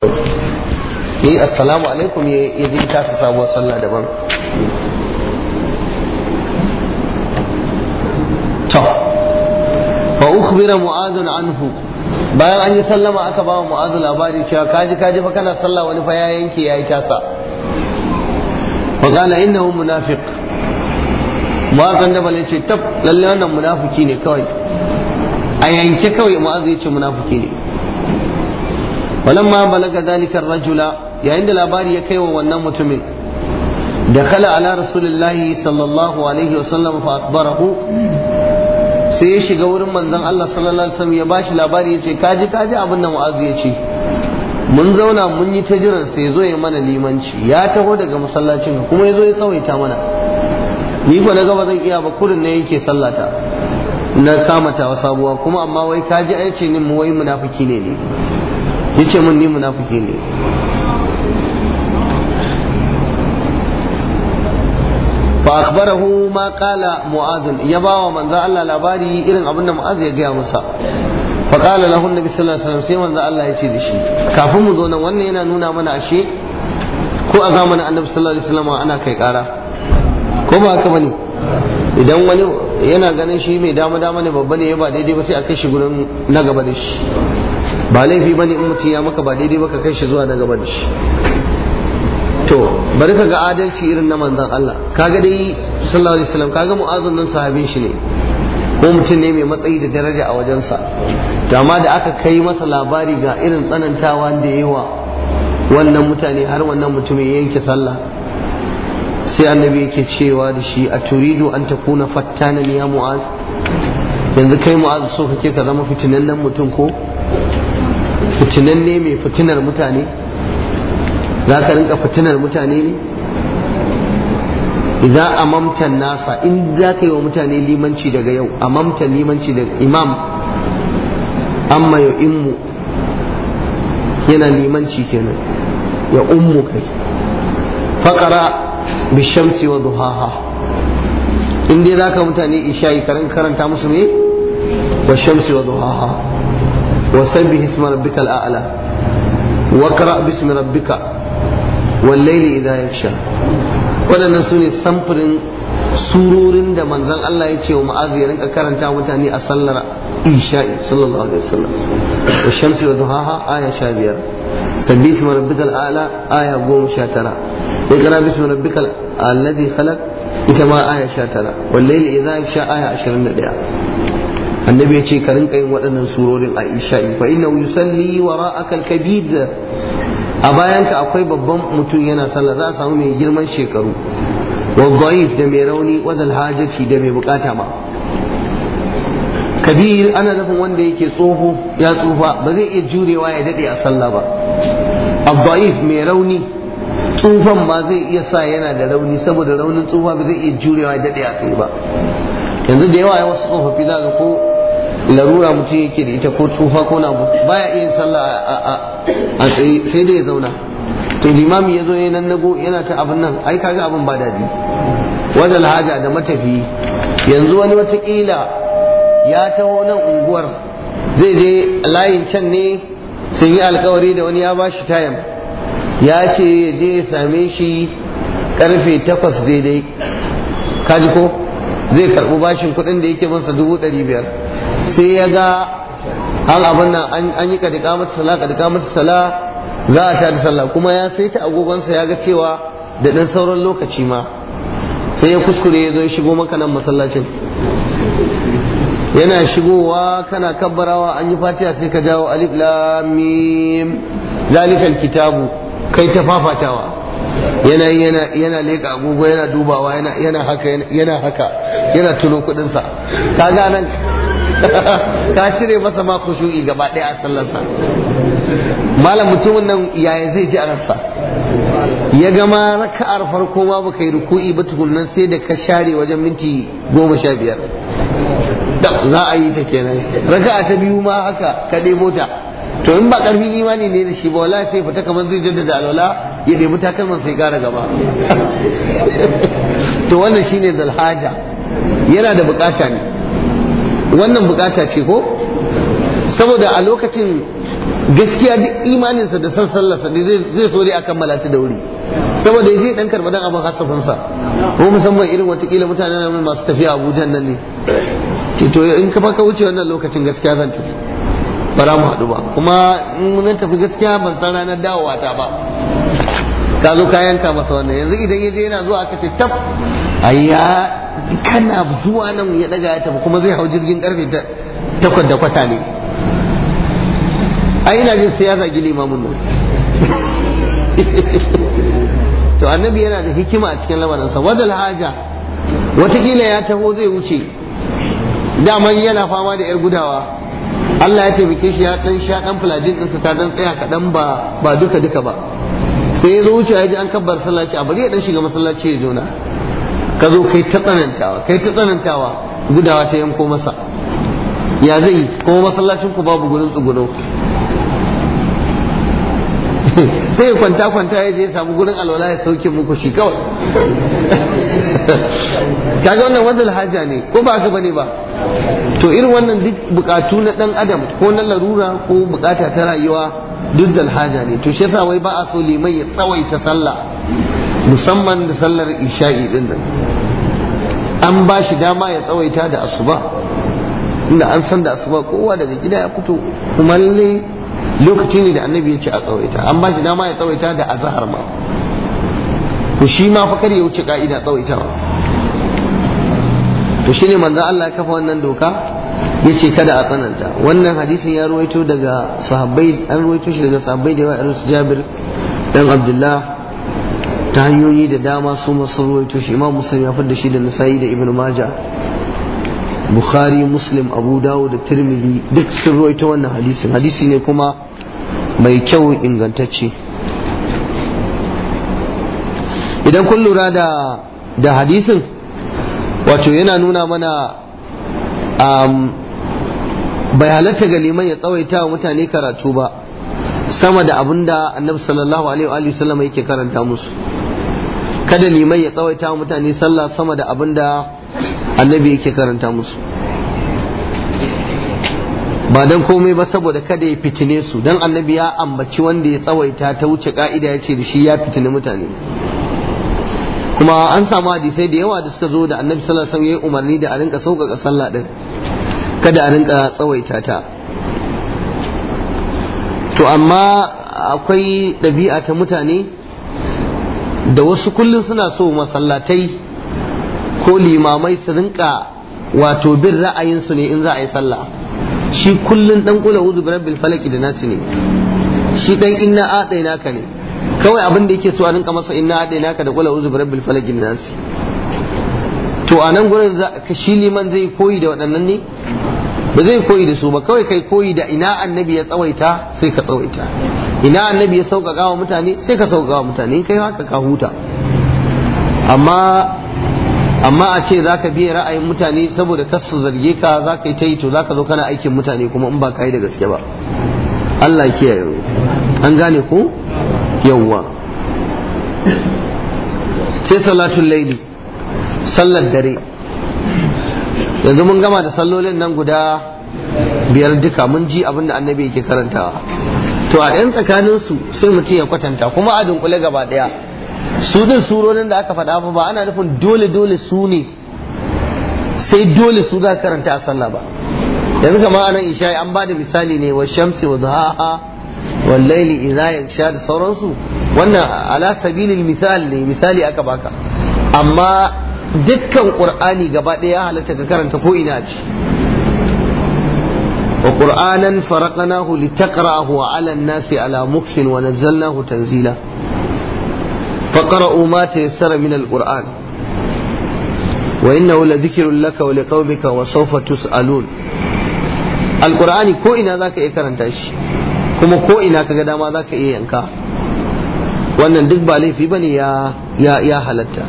yi assalamu alaikum ya ji tasa sabuwar sallah daban. To fa ukhbira mu'adun anhu, bayan an yi sallama aka ba mu'adu labari cewa kaji fa kana sallah wani fa ya yanke yayi tasa. Fa qala innahu munafiq, mu'adun da bale ce tab lalle wannan munafiki ne kawai, a yanke kawai mu'adu ya ce munafiki ne. ولما بلغ ذلك الرجل yayin da labari ya kai wa wannan mutumin dakhala ala rasulillahi sallallahu alaihi wasallam fa akhbarahu, sai ya shiga wurin manzon Allah sallallahu alaihi wasallam ya bashi labari yace kaji abin da Mu'azu yace, mun zauna mun yi ta jiran sai zo ya mana limanci, ya taho daga masallacin kuma yazo ya tsawaita mana, ni ko daga ba zan iya ba, kurin ne yake sallata na kamata wa sabuwa kuma amma wai kaji ai ce ni mu wai munafiki ne yace mun ni munafiki ne. fa akhbarahu ma qala mu'adh, ya bawa manzo Allah labari irin abin da mu'adh ya gaya masa. fa qala lahu annabi sallallahu alaihi wasallam, sai manzo Allah ya ce da shi, kafin mu zo nan wannan yana nuna mana ashe ko a zamanin annabi sallallahu alaihi wasallam ana kai kara, ko ba haka bane? Idan wani yana ganin shi mai dama ne, babba ne, ya ba daidai ba sai a kai shi gurin na gaba da shi. Ba laifi bane in mutum ya maka ba daidai ba ka kai shi zuwa na gaba da shi. To bari ka ga adalci irin na manzon Allah, kaga dai sallallahu alaihi wasallam, kaga mu'azun nan sahabin shi ne ko mutum ne mai matsayi da daraja a wajensa, to amma da aka kai masa labari ga irin tsanantawa da yawa wannan mutane har wannan mutumin yanke sallah, sai annabi yake cewa da shi, a turidu an takuna fattanan ya mu'az, yanzu kai mu'az so kake ka zama fitinannen mutum ko fitinan ne mai fitinar mutane, za ka rinka fitinar mutane ne? Idan amamtan nasa, in za ka yi wa mutane limanci daga yau, amamtan limanci daga imam, amma ya immu yana limanci kenan, ya ummu kai, faƙara bishamsi wa duhaha, in dai za ka mutane isha'i karanta musu ne wa shamsi wa duhaha وسبح اسم ربك الأعلى واقرأ باسم ربك والليل إذا يغشى. waɗannan su ne samfurin surorin da manzon Allah ya ce wa Mu'adh ya rinka karanta mutane a sallar isha'i sallallahu alaihi wasallam. wa shamsi wa duhaha aya 15, sabbi isma rabbikal a'la aya 19, iqra bismi rabbikal alladhi khalaq ita ma aya 19, wal layli idha yaghsha aya 21. annabi ya ce ka rinka yin waɗannan surorin a isha'i, fa inna yusalli wara'aka al-kabid, a bayanka akwai babban mutum yana sallah, za a samu mai girman shekaru, wa dha'if da mai rauni, wa zal hajati da mai bukata ma. kabir ana nufin wanda yake tsoho, ya tsufa, ba zai iya jurewa ya dade a sallah ba. ad-dha'if mai rauni, tsufan ma zai iya sa yana da rauni, saboda raunin tsufa ba zai iya jurewa ya dade a tsaye ba. yanzu da yawa wasu tsofaffi za ga ko larura mutum yake da ita ko tsufa ko na baya iya sallah a tsaye, sai dai ya zauna. to limami ya zo ya nan nago yana ta abin nan, ai kaga abin ba daɗi. wadal haja da matafi, yanzu wani watakila ya taho nan unguwar zai je layin can ne, sun yi alkawari da wani ya ba shi tayam, ya ce ya je ya same shi karfe 8 daidai, kaji ko zai karɓi bashin kuɗin da yake masa 500,000, sai ya ga an abin nan an yi kadika mata sala za a tada sallah, kuma ya saita agogonsa ya ga cewa da ɗan sauran lokaci ma, sai ya kuskure ya zo ya shigo maka nan masallacin. yana shigowa kana kabbarawa an yi fatiha sai ka jawo alif lam mim zalikal kitabu, kai ta fafatawa, yana leka agogo, yana dubawa, yana haka yana tuno kudinsa, kaga nan ka cire masa ma khushu'i gaba ɗaya a sallarsa. malam mutumin nan yaya zai ji a ransa? ya gama raka'ar farko ma baka yi ruku'i ba tukunnan, sai da ka share wajen minti 15 za a yi ta kenan. raka'a ta biyu ma haka ka ɗebo ta, to in ba ƙarfin imani ne da shi ba wallahi sai fita kamar zai jaddada alwala ya ɗebi takalman sai ƙara gaba. to wannan shine zalhaja, yana da bukata ne, wannan bukata ce ko, saboda a lokacin gaskiya duk imaninsa da san sallarsa zai so dai a kammala ta da wuri saboda ya je dan karba dan abin hasafinsa ko musamman irin watakila mutane masu tafiya Abuja nan ne ce to in ka baka wuce wannan lokacin gaskiya zan tafi ba za mu haɗu ba kuma in zan tafi gaskiya ban san ranar dawowa ta ba ka zo ka yanka masa wannan yanzu idan ya je yana zuwa aka ce tab ayya kana zuwa nan ya daga ya tafi kuma zai hau jirgin karfe 8:15 ne ai ina jin sai ya zagi limamin nan to annabi yana da hikima a cikin lamarinsa wadal haja watakila ya taho zai wuce daman yana fama da yar gudawa Allah ya taimake shi ya dan sha dan fulajin ɗinsa ta dan tsaya kaɗan ba duka ba sai ya zo wuce ya ji an kabbar sallaci a bari ya dan shiga masallaci ya jona ka zo kai ta tsanantawa gudawa ta yanko masa ya zai kuma masallacin ku babu gurin tsuguno sai ya kwanta ya je samu gurin alwala ya sauke muku shi kawai kaga wannan wadal haja ne ko ba ka bane ba to irin wannan duk bukatu na dan adam ko na larura ko bukata ta rayuwa duk dal haja ne to shi yasa wai ba a so liman ya tsawaita sallah musamman da sallar isha'i din nan an ba shi dama ya tsawaita da asuba inda an san da asuba kowa daga gida ya fito kuma lalle lokaci ne da annabi ya ce a tsawaita an ba shi dama ya tsawaita da azhar ma to shi ma fa kar ya wuce ka'ida tsawaitawa to shine manzon Allah ya kafa wannan doka yace kada a tsananta wannan hadisin ya ruwaito daga sahabbai an ruwaito shi daga sahabbai da yawa su Jabir dan Abdullah ta hanyoyi da dama su masu ruwaito shi Imam Muslim ya fadda shi da Nasa'i da Ibn Majah Bukhari Muslim Abu Dawud da Tirmidhi duk sun ruwaito wannan hadisin hadisi ne kuma mai kyau ingantacce idan kun lura da hadisin wato yana nuna mana bai halatta ga liman ya tsawaita wa mutane karatu ba sama da abin da annabi sallallahu alaihi wa sallam yake karanta musu kada liman ya tsawaita wa mutane sallah sama da abin da annabi yake karanta musu ba dan komai ba saboda kada ya fitine su dan annabi ya ambaci wanda ya tsawaita ta wuce ka'ida ya ce da shi ya fitine mutane kuma an samu hadisai da yawa da suka zo da annabi sallallahu alaihi wasallam ya umarni da a rinka sauƙaƙa sallah din kada a rinka tsawaita ta to amma akwai ɗabi'a ta mutane da wasu kullum suna so masallatai ko limamai su rinka wato bin ra'ayinsu ne in za a yi sallah shi kullum dan kula wuzu birabbil falaki da nasi ne shi dan inna a'tainaka ne kawai abin da yake so a rinka masa inna a'tainaka da kula wuzu birabbil falaki da nasi to a nan gurin shi liman zai koyi da waɗannan ne ba zai koyi da su ba kawai kai koyi da ina annabi ya tsawaita sai ka tsawaita ina annabi ya sauƙaƙa wa mutane sai ka sauƙaƙa wa mutane kai haka ka huta amma a ce za ka biya ra'ayin mutane saboda kar su zarge ka za ka yi ta yi to za ka zo kana aikin mutane kuma in ba ka yi da gaske ba Allah ya kiyaye an gane ko yawwa sai salatul laili sallar dare yanzu mun gama da sallolin nan guda biyar duka mun ji abin da annabi yake karantawa to a yan tsakaninsu sai mutum ya kwatanta kuma a dunkule gaba daya su din surorin da aka faɗa ba ana nufin dole su ne sai dole su za karanta a sallah ba yanzu kama anan isha an ba da misali ne wa shamsi wa duhaha wal laili idza yaksha da sauransu wannan ala sabilil misal ne misali aka baka amma dukkan qur'ani gaba ɗaya halatta ka karanta ko ina ce wa qur'anan faraqnahu litaqra'ahu 'ala an-nasi 'ala muksin wa nazzalnahu tanzila فقرأوا ما تيسر من القرآن وإنه لذكر لك ولقومك وسوف تسألون القرآن كو إنا ذاك إكران تاش كما كو إنا كقدا ما ذاك إيانكا وأن ندق بالي في بني يا حلتا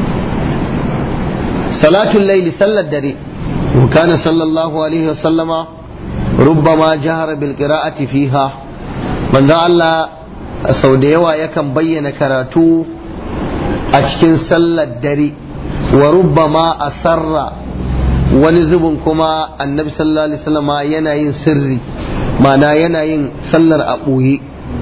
صلاة الليل صلى الدري وكان صلى الله عليه وسلم ربما جهر بالقراءة فيها من ذا الله sau da yawa yakan bayyana karatu a cikin sallar dare wa rubbama asarra wani zubin kuma annabi sallallahu alaihi wasallam yana yin sirri ma'ana yana yin sallar a ɓoye.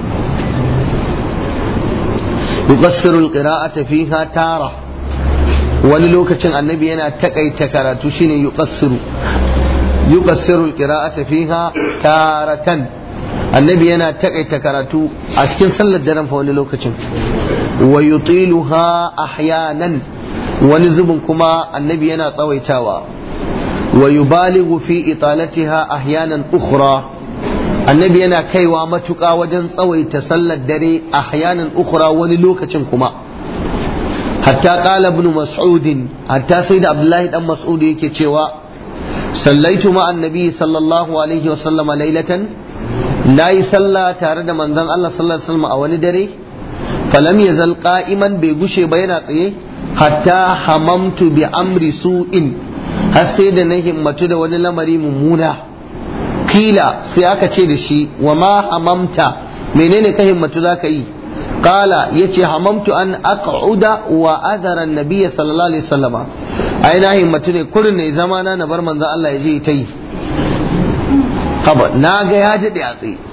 yuqassiru alqira'ata fiha tara, wani lokacin annabi yana takaita karatu shine yuqassiru alqira'ata fiha taratan, annabi yana takaita karatu a cikin sallar daren fa wani lokacin. wa yutiluha ahyanan, wani zubin kuma annabi yana tsawaitawa. wa yubalighu fi italatiha ahyanan ukhra, annabi yana kaiwa matuƙa wajen tsawaita sallar dare ahyanan ukhra wani lokacin kuma. hatta qala ibn mas'ud, hatta sai da abdullahi dan mas'ud yake cewa sallaitu ma annabi sallallahu alaihi wa sallam laylatan, nayi sallah tare da manzon Allah sallallahu alaihi wasallam a wani dare. falam yazal qa'iman, bai gushe ba yana tsaye. hatta hamamtu bi amri su'in, har sai da na himmatu da wani lamari mummuna. kila sai aka ce da shi wa ma hamamta, menene ka himmatu zaka yi? qala yace hamamtu an aq'uda wa adara an-nabiy sallallahu alaihi wasallama, ai na himmatu ne kurin ne zamana na bar manzon Allah ya je ta yi. haba na ga ya dade a tsaye,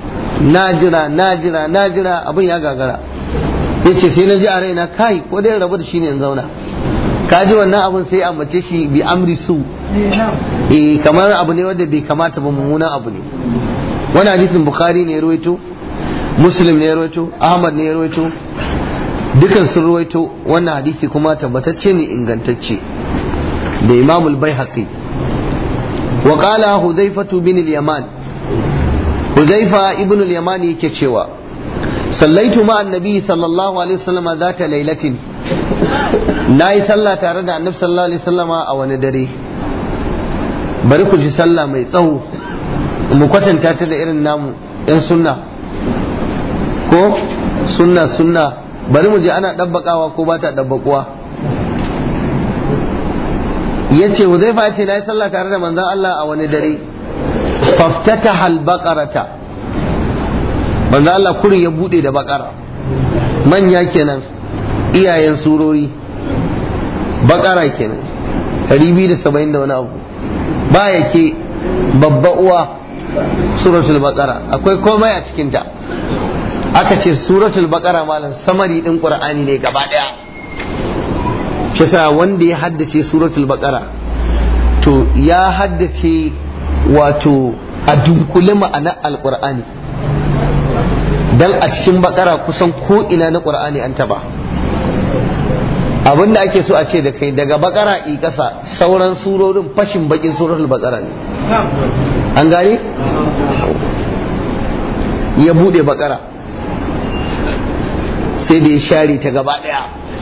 na jira abin ya gagara. yace sai na ji a raina kai ko dai rabu da shi ne in zauna. ka ji wannan abin sai a mace shi bi amri su, kamar abu ne wanda bai kamata ba, mummunan abu ne. wani hadisin bukhari ne ya ruwaito, muslim ne ya ruwaito, ahmad ne ya ruwaito, dukan sun ruwaito wannan hadisi kuma tabbatacce ne ingantacce, da imamul baihaqi. wa qala hudhaifatu bin al-yaman, hudhaifa ibn al-yaman yake cewa sallaitu ma annabi sallallahu alaihi wasallam zata lailatin, nayi sallah tare da annabi sallallahu alaihi wasallama a wani dare. bari ku ji sallah mai tsawo, mu kwatanta ta da irin namu yan sunna ko sunna, bari mu ji ana dabbakawa ko ba ta dabbakuwa. yace Hudhaifa yace nayi sallah tare da manzon Allah a wani dare. faftataha al-baqarata, manzon Allah kurin ya bude da baqara, manya kenan, iyayen surori, baqara kenan 270 da wani abu, ba yake babba uwa suratul baqara, akwai komai a cikin ta. aka ce suratul baqara malam samari din qur'ani ne gaba daya. shi sa wanda ya haddace suratul baqara to ya haddace wato a dunkule ma'anar alqur'ani, dan a cikin baqara kusan ko ina na qur'ani an taba. abinda ake so a ce da kai daga baqara i kasa sauran surorin fashin bakin suratul baqara ne. an gane? ya bude baqara sai da ya share ta gaba daya.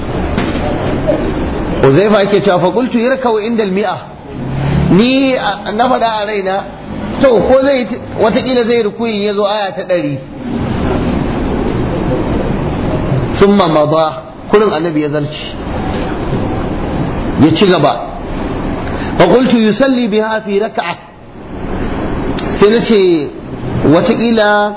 Uzaifa yake cewa fa qultu yarkau inda al-mi'a, ni na faɗa a raina to ko zai watakila zai rukuyin yazo aya ta 100. thumma mada, kurin annabi ya zarci ya ci gaba. fa qultu yusalli biha fi rak'a, sai nace watakila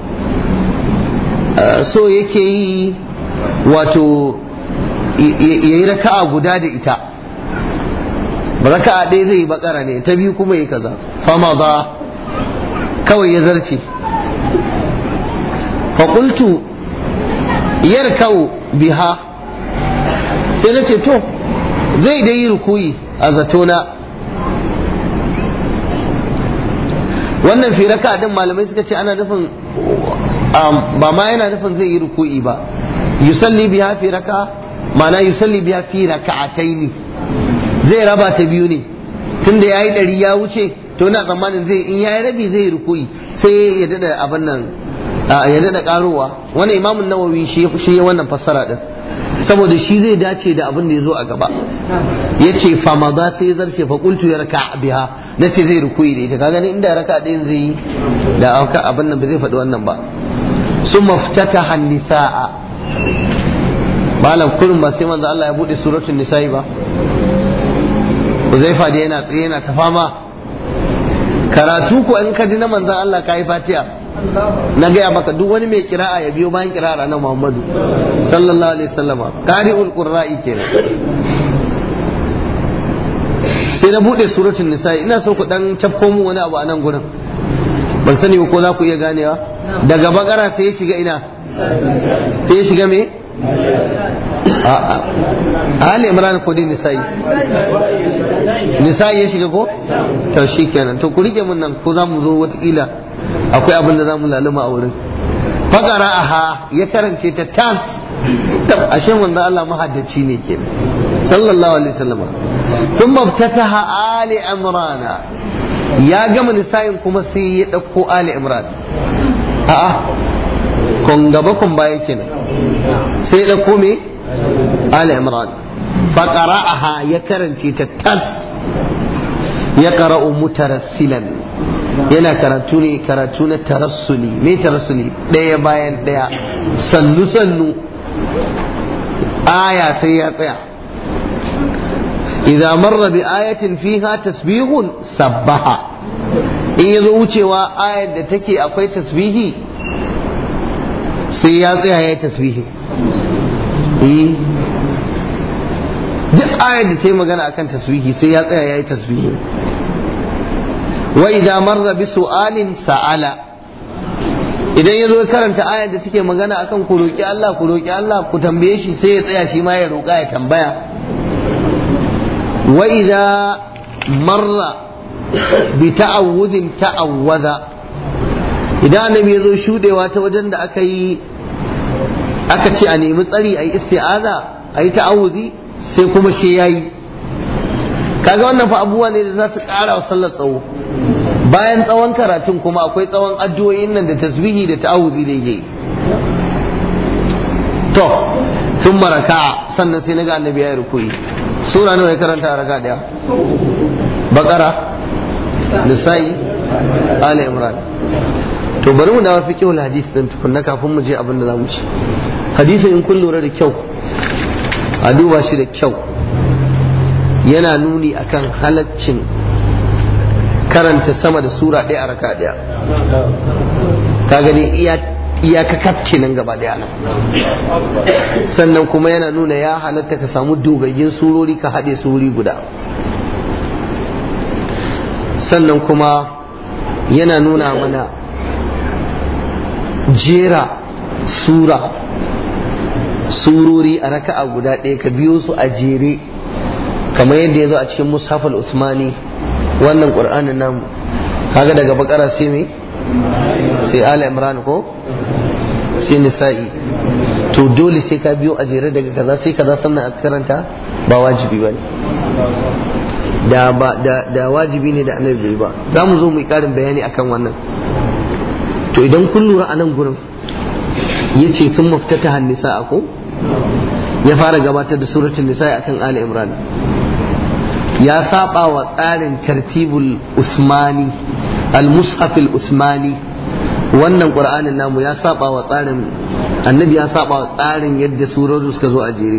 so yake yi wato yayi raka'a guda da ita, raka'a ɗaya zai yi bakara ne, ta biyu kuma yi kaza. fama za, kawai ya zarce. faƙultu yarkau biha, sai na ce to zai dai yi rukuyi a zatona. wannan fi raka'a din malamai suka ce ana nufin ba ma yana nufin zai yi ruku'i ba. yusalli biha fi raka'a, ma'ana yusalli biha fi raka'ataini, zai raba ta biyu ne, tunda yayi 100 ya wuce to ina tsammanin zai in yayi rabi zai yi ruku'i sai ya dada abin nan ya dada karowa. wannan Imam Nawawi shi ya wannan fassara din saboda shi zai dace da abin da yazo a gaba. yace fa madha sai zarce fa qultu yarka biha, nace zai ruku'i da ita. kaga ne inda raka ɗayan zai yi da abin nan ba zai faɗi wannan ba. summa ftataha an-nisaa, malam kullum ba sai manzo Allah ya bude suratul nisa'i ba. Uzaifa da yana tsaye yana ta fama karatu ko in ka ji na manzo Allah kai Fatiha. na gaya maka duk wani mai kira'a ya biyo bayan kira'ar na Muhammadu sallallahu alaihi wasallama, qari'ul qurra'i kenan. sai na bude suratul nisa'i, ina so ku dan cafko mu wani abu a nan gurin. ban sani ko za ku iya ganewa daga bakara sai ya shiga ina sai ya shiga me Ali Imran ko dai nisa'i ya shiga ko to shikenan to ku rike mun nan ko za mu zo watakila akwai abin da za mu laluma a wurin fakara aha ya karance ta tas ashe manzo Allah mahaddaci ne ke sallallahu alaihi wasallam thumma iftataha Ali Imran ya gama nisa'in kuma sai ya dauko Ali Imran a'a kun gaba kun baya kenan sai ya dauko me Ali Imran faqara'aha ya karance ta tas ya qara'u mutarassilan yana karatu ne karatu na tarassuli me tarassuli ɗaya bayan ɗaya sannu sannu aya sai ya tsaya idza marra bi ayatin fiha tasbihun sabbaha in yazo wucewa ayar da take akwai tasbihi sai ya tsaya yayi tasbihi duk ayar da ta yi magana akan tasbihi sai ya tsaya yayi tasbihi wa idza marra bi su'alin sa'ala idan yazo ya karanta ayar da take magana akan ku roki Allah ku tambaye shi sai ya tsaya shi ma ya roka ya tambaya wa idza marra bi ta'awudin ta'awwaza idan annabi yazo shudewa ta wajen da aka ce a nemi tsari ayi isti'aza ayi ta'awuzi sai kuma shi yayi kaga wannan fa abubuwa ne da za su ƙara wa sallar tsawo bayan tsawon karatun kuma akwai tsawon addu'o'in nan da tasbihi da ta'awuzi da yake to sun maraka sannan sai naga annabi ya rukuyi sura nawa ya karanta a raka daya bakara nisa'i ali imran to bari mu dawo fiqhul hadith din tukunna kafin mu je abin da zamu ci hadisi in kun lura da kyau a duba shi da kyau yana nuni akan halaccin karanta sama da sura ɗaya a raka ɗaya ka gani iyaka kafke nan gaba ɗaya nan sannan kuma yana nuna ya halatta ka samu dogaggin surori ka haɗe surori guda sannan kuma yana nuna mana jera surori a raka'a guda ɗaya ka biyo su a jere kamar yadda ya zo a cikin mushafal usmani wannan ƙur'anin namu kaga daga bakara sai me sai ala imran ko sai nisa'i to dole sai ka biyo a jere daga kaza sai kaza sannan a karanta ba wajibi bane da wajibi ne da annabi ba za mu zo mu yi ƙarin bayani akan wannan to idan kun lura a nan gurin yace sun maftata nisa ko ya fara gabatar da suratul nisa akan ali imran ya saba wa tsarin tartibul usmani al-mushaf al-usmani wannan qur'anin namu ya saba wa tsarin annabi ya saba wa tsarin yadda surorin suka zo a jere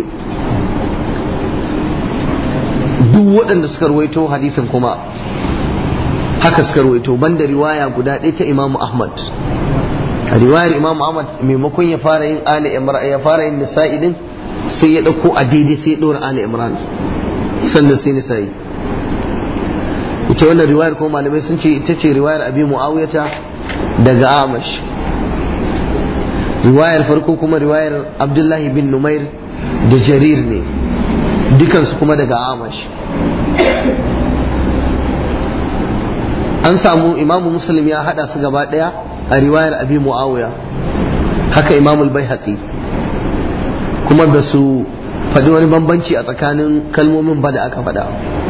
duk waɗanda suka ruwaito hadisin kuma haka suka ruwaito banda riwaya guda ɗaya ta Imam Ahmad a riwayar Imam Ahmad maimakon ya fara yin Ali Imran ya fara yin Nisa'i din sai ya ɗauko a daidai sai ya ɗora Ali Imran sannan sai Nisa'i ita wannan riwayar kuma malamai sun ce ita ce riwayar Abi Muawiyata daga Amash riwayar farko kuma riwayar Abdullahi bin Numair da Jarir ne dukansu kuma daga Amash an samu Imamu Muslim ya hada su gaba daya a riwayar Abi Muawiya haka Imamul Baihaqi kuma da su faɗi wani bambanci a tsakanin kalmomin ba da aka faɗa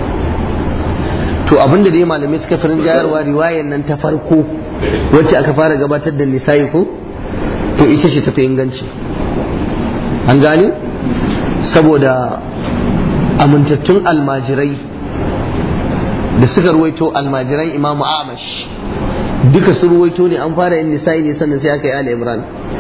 to abinda dai malamai suka fi rinjayarwa riwayar nan ta farko wacce aka fara gabatar da nisa'i ko to ita ce tafi inganci an gane saboda amintattun almajirai da suka ruwaito almajirai Imamu Amash duka su ruwaito ne an fara yin nisa'i ne sannan sai aka yi Ali Imran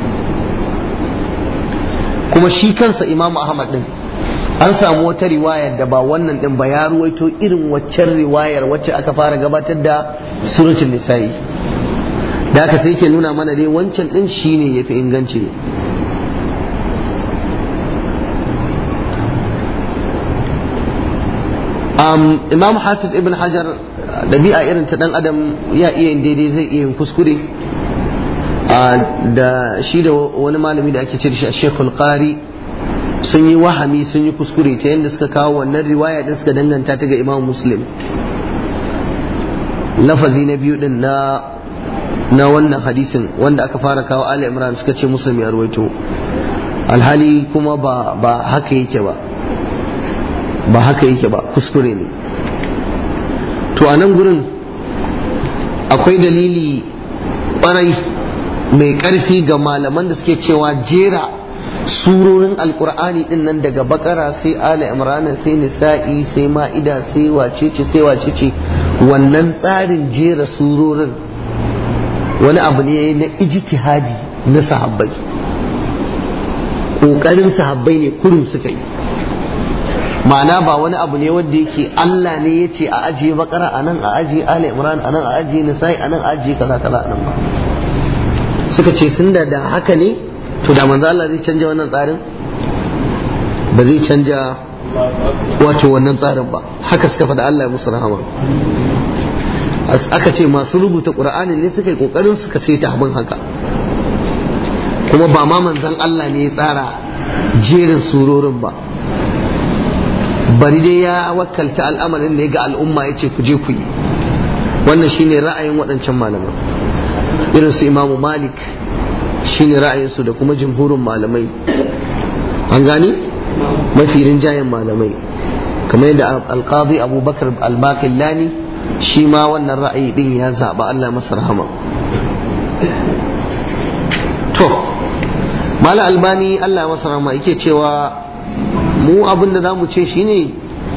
kuma shi kansa Imamu Ahmad din an samu wata riwayar da ba wannan din ba ya ruwaito irin waccan riwayar wacce aka fara gabatar da suratul nisa'i da haka sai ke nuna mana dai wancan din shine yafi inganci Imam Hafiz Ibn Hajar, ɗabi'a irin ta ɗan adam ya iya yin daidai zai iya yin kuskure, da shi da wani malami da ake ce da shi Sheikhul Qari sun yi wahami, sun yi kuskure ta yadda suka kawo wannan riwaya din suka danganta ta ga Imam Muslim. Lafazi na biyu din na wannan hadisin wanda aka fara kawo Ali Imran suka ce Muslim ya ruwaito, alhali kuma ba haka yake ba haka yake ba, kuskure ne. To a nan gurin akwai dalili ƙwarai mai ƙarfi ga malaman da suke cewa jera surorin alkur'ani din nan daga bakara sai ali imran sai nisa'i sai ma'ida sai wacece wannan tsarin jera surorin wani abu ne na ijtihadi na sahabbai, ƙoƙarin sahabbai ne kurum suka yi. Ma'ana ba wani abu ne wanda yake Allah ne ya ce a ajiye bakara a nan, a ajiye ali imran a nan, a ajiye nisa'i a nan, a ajiye kaza a nan ba. Suka ce sun da haka ne, to da manzo Allah zai canja wannan tsarin? Ba zai canja wato wannan tsarin ba. Haka suka faɗa, Allah ya musu rahama. Aka ce masu rubuta Qur'anin ne suka yi kokarin suka feta abin haka, kuma ba ma manzon Allah ne ya tsara jerin surorin ba, bari dai ya wakkalta al'amarin ne ga al'umma ya ce ku je ku yi. Wannan shine ra'ayin waɗancan malaman, irin su Imamu Malik shine ra'ayinsu da kuma jumhurin malamai, an gani mafi rinjayen malamai, kamar yadda alqadi Abubakar al-Baqillani shi ma wannan ra'ayi din ya zaba, Allah masa rahama. To Mala Albani Allah masa rahama yake cewa mu abin da zamu ce shine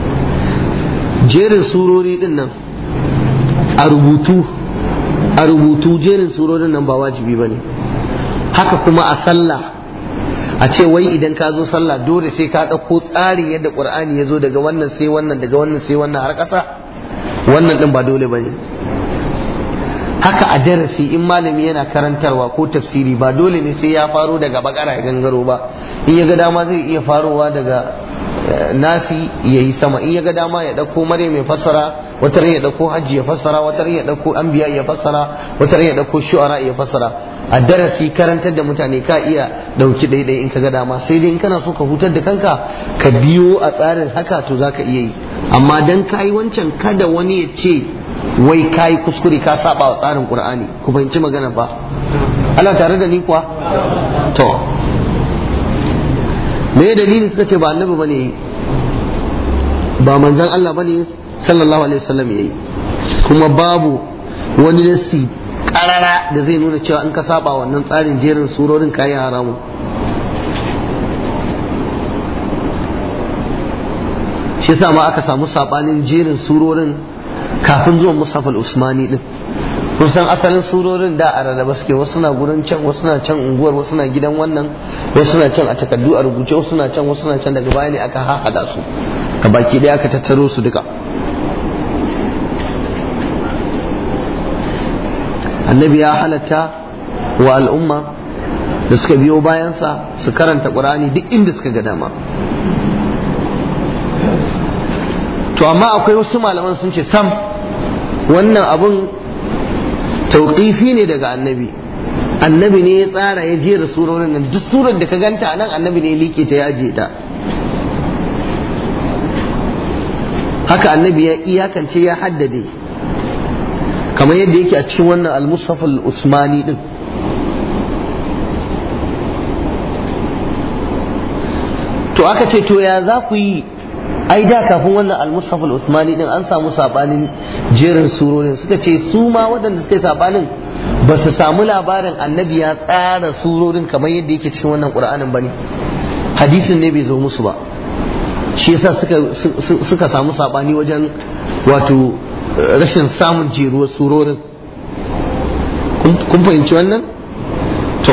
jerin surori din nan a rubutu jerin surorin nan ba wajibi bane. Haka kuma a sallah a ce wai idan ka zo sallah dole sai ka ɗauko tsarin yadda ƙur'ani ya zo daga wannan sai wannan, daga wannan sai wannan har ƙasa, wannan ɗin ba dole ba ne. Haka a darasi in malami yana karantarwa ko tafsiri ba dole ne sai ya faro daga bakara ya gangaro ba. In ya ga dama zai iya farowa daga nasi ya yi sama, in ya ga dama ya ɗauko Maryam ya fassara, wata ran ya ɗauko hajji ya fassara, wata ran ya ɗauko anbiya ya fassara, wata ran ya ɗauko shu'ara ya fassara. A darasi karantar da mutane ka iya ɗauki ɗaiɗai in ka ga dama, sai dai in kana so ka hutar da kanka ka biyo a tsarin haka to za ka iya yi. Amma dan ka yi wancan kada wani ya ce wai ka yi kuskure ka saba wa tsarin Qur'ani. Ku fahimci magana ba? Allah tare da ni kuwa? To me dalili suka ce ba annabi bane, ba manzon Allah bane sallallahu alaihi wasallam yayi, kuma babu wani nasi karara da zai nuna cewa in ka saba wannan tsarin jerin surorin kayi haramu. Shi yasa ma aka samu sabanin jerin surorin kafin zuwan Mushaf al-Usmani din. Kun san asalin surorin da a rarraba suke, wasu na gurin can, wasu na can unguwar, wasu na gidan wannan, wasu na can a takaddu a rubuce, wasu na can, wasu na can. Daga baya ne aka haɗa su ka baki ɗaya aka tattaro su duka. Annabi ya halatta wa al'umma da suka biyo bayansa su karanta Qur'ani duk inda suka ga dama. To amma akwai wasu malaman sun ce sam wannan abun tauqifi ne daga annabi ne ya tsara ya jera surorin nan, duk surar da ka ganta nan annabi ne ya liƙe ta ya aje ta. Haka annabi ya iyakance ya haddade, kamar yadda yake a cikin wannan al-Mushaf al-Usmani din. To aka ce to ya za ku yi, ai da kafin wannan al-Mushaf al-Usmani din an samu sabanin jerin surorin. Suka ce su ma waɗanda suka yi sabanin ba su samu labarin annabi ya tsara surorin kamar yadda yake cikin wannan Qur'anin bane, hadisin ne bai zo musu ba. Shi yasa suka samu sabani wajen wato rashin samun jeruwar surorin. Kun fahimci wannan? To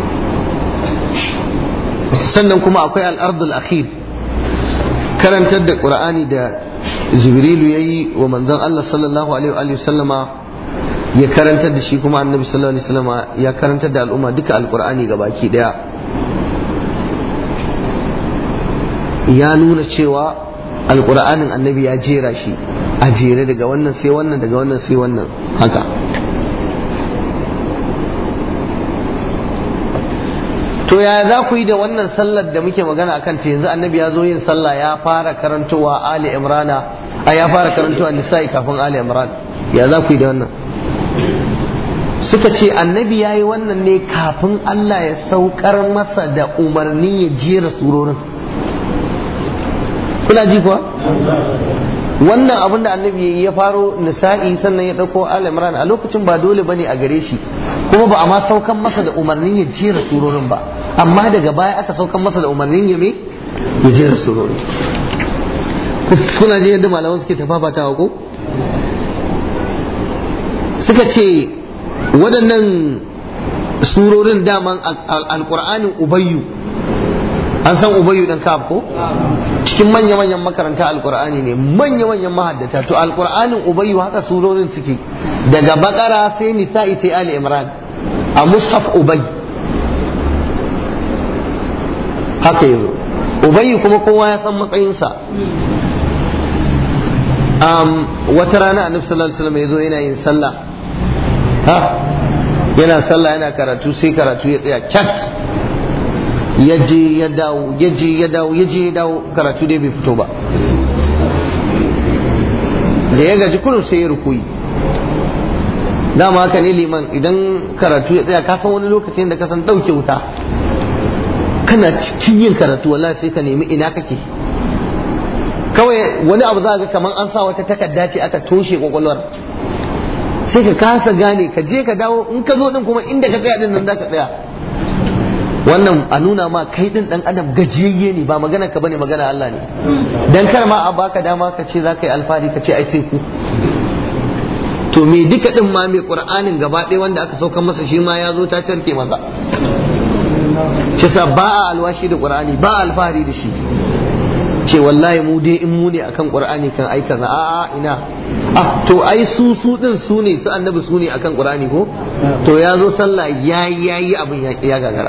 sannan kuma akwai al-ardul akhir, karantar da Qur'ani da Jibrilu yayi wa manzon Allah sallallahu alaihi wa sallama, ya karantar da shi kuma annabi sallallahu alaihi wa sallama ya karantar da al'umma duka al-Qur'ani gabaki daya. Ya nuna cewa alqur'anin annabi ya jera shi a jere daga wannan sai wannan daga wannan sai wannan haka. To ya za ku yi da wannan sallar da muke magana akan ta yanzu? Annabi ya zo yin sallah ya fara karantowa Ali Imrana, ya fara karantowa Nisa'i kafin Ali Imran. Ya za ku yi da wannan? Suka ce annabi ya yi wannan ne kafin Allah ya saukar masa da umarni ya jera surorin. Kuna ji kuwa? Wannan abin da annabi ya faro Nisa'i sannan ya ɗauko Ali Imran a lokacin ba dole bane a gare shi, kuma ba a ma saukan masa da umarnin ya jera surorin ba, amma daga baya aka saukan masa da umarnin ya jera surorin. Kuna ji yadda malaman suke tafafatawa ko? Suka ce waɗannan surorin daman alƙur'anin Ubayyu, an san Ubayyu dan Ka'ab ko? Cikin manya-manyan makaranta alƙur'ani ne, manya-manyan mahaddata. To alƙur'anin Ubayyu haka surorin suke, daga Baqara sai Nisa'i sai Ali Imran a mushaf Ubay. Haka yanzu Ubayyu kuma kowa ya san matsayinsa. Wata rana Annabi sallallahu alaihi wasallam yazo yana yin sallah, yana sallah yana karatu sai karatu ya tsaya cat, yaje ya dawo karatu dai bai fito ba. Da ya gaji kullum sai ya rukuyi. Dama haka ne liman, idan karatu ya tsaya ka san wani lokacin da ka san dauke wuta, kana cikin yin karatu wallahi sai ka nemi ina kake. Kawai wani abu za ga kamar an sa wata takarda ce aka toshe kwakwalwar, sai ka kasa gane, ka je ka dawo, in ka zo din kuma inda ka tsaya din nan za ka tsaya. Wannan a nuna ma kai din dan adam gajiyayye ne, ba magana ka bane, magana Allah ne. Dan kar ma a baka dama ka ce za ka yi alfahari ka ce ai sai ku. To me duka din ma mai Qur'anin gaba ɗaya wanda aka sauka masa shi ma ya zo ta tarke masa. Ce sa ba a alwashi da Qur'ani, ba a alfahari da shi. Ce wallahi mu dai in mu ne akan Qur'ani kan ai kaza, a'a ina. To ai su din su ne, su annabi su ne akan Qur'ani ko? To ya zo sallah yayi abin ya gagara.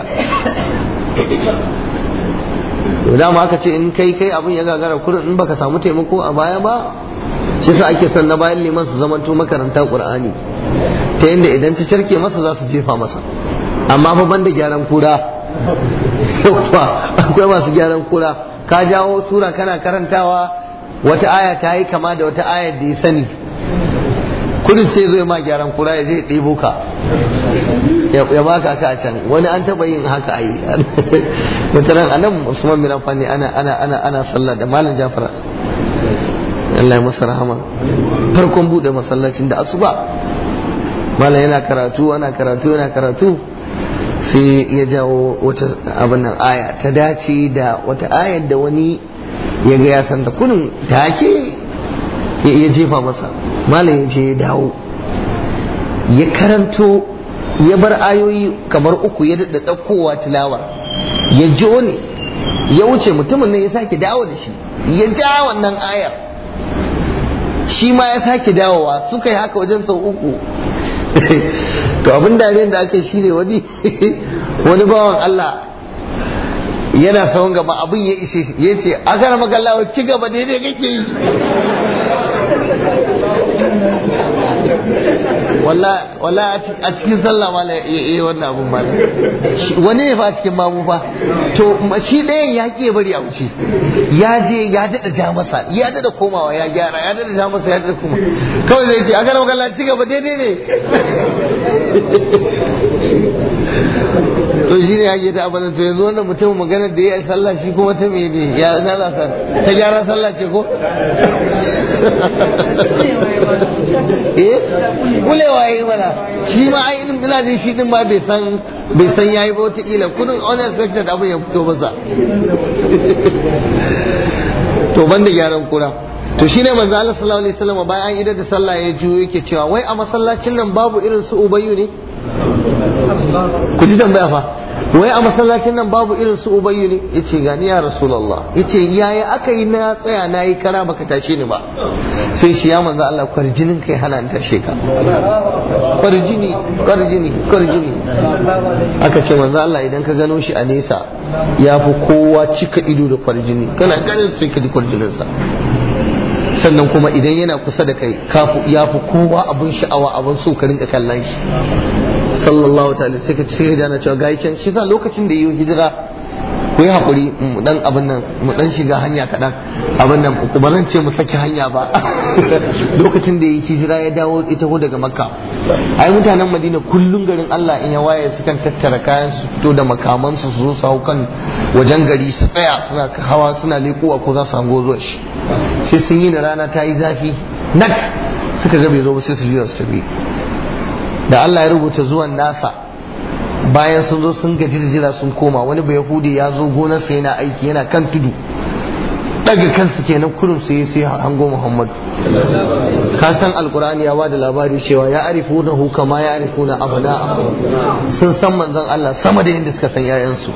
To dama aka ce in kai abin ya gagara kurin in baka samu taimako a baya ba, shi yasa ake son na bayan liman su zamanto makaranta Qur'ani, ta yanda idan ci carke masa za su jefa masa. Amma fa banda gyaran kura. Akwai masu gyaran kura. Ka jawo sura kana karantawa, wata aya ta yi kama da wata ayar da ya sani, kudin sai zo ma gyaran kura ya zai ɗebo ka ya baka ka a can. Wani an taɓa yin haka a yi wata ran anan Usman bin Affan ne ana sallah da Malam Jafar, Allah ya masa rahama, farkon bude masallacin da asuba, Malam yana karatu sai ya jawo wata abin nan aya ta dace da wata ayar da wani ya ga ya san da kunun take ya jefa masa. Malam ya je ya dawo ya karanto, ya bar ayoyi kamar uku, ya daɗa ɗaukowa tilawa, ya jo ne ya wuce, mutumin nan ya sake dawo da shi, ya ja wannan ayar, shi ma ya sake dawowa, suka yi haka wajen sau uku. To abin dariyar da ake shi ne wani bawan Allah yana sawon gaba, abin ya ishe shi, ya ce a kana magallawa ci gaba daidai kake yi. Walla a cikin sallah ma ya wannan abun ma wani ne fa a cikin mamu fa. To shi ɗayan ya ƙi bari a wuce, ya je ya daɗa ja masa, ya daɗa komawa ya gyara, ya daɗa ja masa, ya daɗa koma, kawai zai ce a kana magalla ci gaba daidai ne. To shi ne yake ta abin, to yanzu wannan mutum maganar da ya yi sallah shi kuma ta mene ya lalata ta gyara sallah ce ko? Kulewa ya yi mana, shi ma ai ilimin biladin shi din ma bai san yayi ba, wataƙila kudin unexpected abin ya fito masa. To banda gyaran kura. To shine manzo Allah sallallahu alaihi wasallam bayan an idar da sallah ya juyo yake cewa wai a masallacin nan babu irin su Ubayyu ne? Ku ji tambaya fa, wai a masallacin nan babu irin su Ubayyu ne? Yace gani ya Rasulullah. Yace yaya aka yi na tsaya na yi kara baka tashe ni ba? Sai shi ya manzo Allah kwarjinin kai hana in tashe ka. Kwarjini. Aka ce manzo Allah idan ka gano shi a nesa ya fi kowa cika ido da kwarjini, kana ganin sai ka ji kwarjininsa. Sannan kuma idan yana kusa da kai ya fi kowa abin sha'awa abin so ka rinka kallon shi sallallahu ta'ala. Sai ka ce da na cewa gayi can shi sa lokacin da yi hijira ku yi haƙuri mu dan abin nan mu dan shiga hanya kaɗan abin nan ku ba zan ce mu saki hanya ba lokacin da yi hijira ya dawo ita ko daga makka ai mutanen madina kullum garin Allah in ya waye sukan tattara kayan su fito da makamansu su zo su hau kan wajen gari su tsaya suna hawa suna lekowa ko za su hango zuwa shi sai sun yi da rana ta yi zafi nak suka ga bai zo ba sai su juya su tafi. Da Allah ya rubuta zuwan nasa bayan sun zo sun gaji da jira sun koma, wani bai yahudi ya zo gonarsa yana aiki yana kan tudu daga kansu kenan kurum sai hango Muhammad. Ka san alkur'ani ya bada labari cewa ya arifuna hu kama ya arifuna abna, sun san manzon Allah sama da yadda suka san yayansu.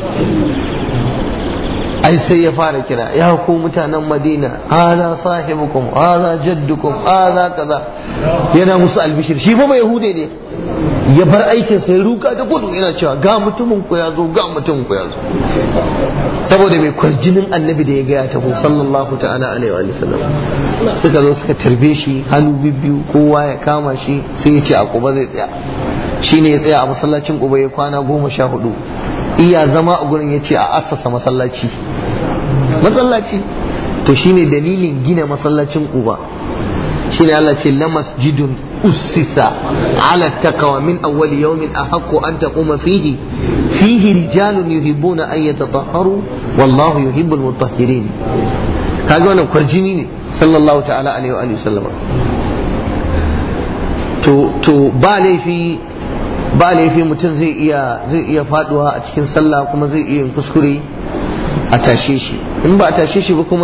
Ai sai ya fara kira ya ku mutanen Madina, hada sahibukum hada jaddukum hada kaza, yana musu albishir. Shi fa bai yahude ne, ya bar aikin sai ruka da gudu yana cewa ga mutumin ku ya zo ga mutumin ku ya zo, saboda mai kwarjinin annabi da ya ga ya taho sallallahu ta'ala alaihi wa sallam. Suka zo suka tarbe shi hannu bibbiyu, kowa ya kama shi sai ya ce a Quba zai tsaya. Shine ya tsaya a masallacin Quba ya kwana 14. iya zama a gurin ya ce a assasa masallaci to shine dalilin gina masallacin Quba. shine Allah ce la masjidun ussisa ala taqwa min awwal yawmin ahaqqu an taquma fihi rijalun yuhibbuna an yatatahharu wallahu yuhibbul mutahhirin. kaga wannan kwarjini ne sallallahu ta'ala alaihi wa sallam. to ba laifi mutum zai iya faduwa a cikin sallah kuma zai iya yin kuskure a tashe shi. in ba a tashe shi ba kuma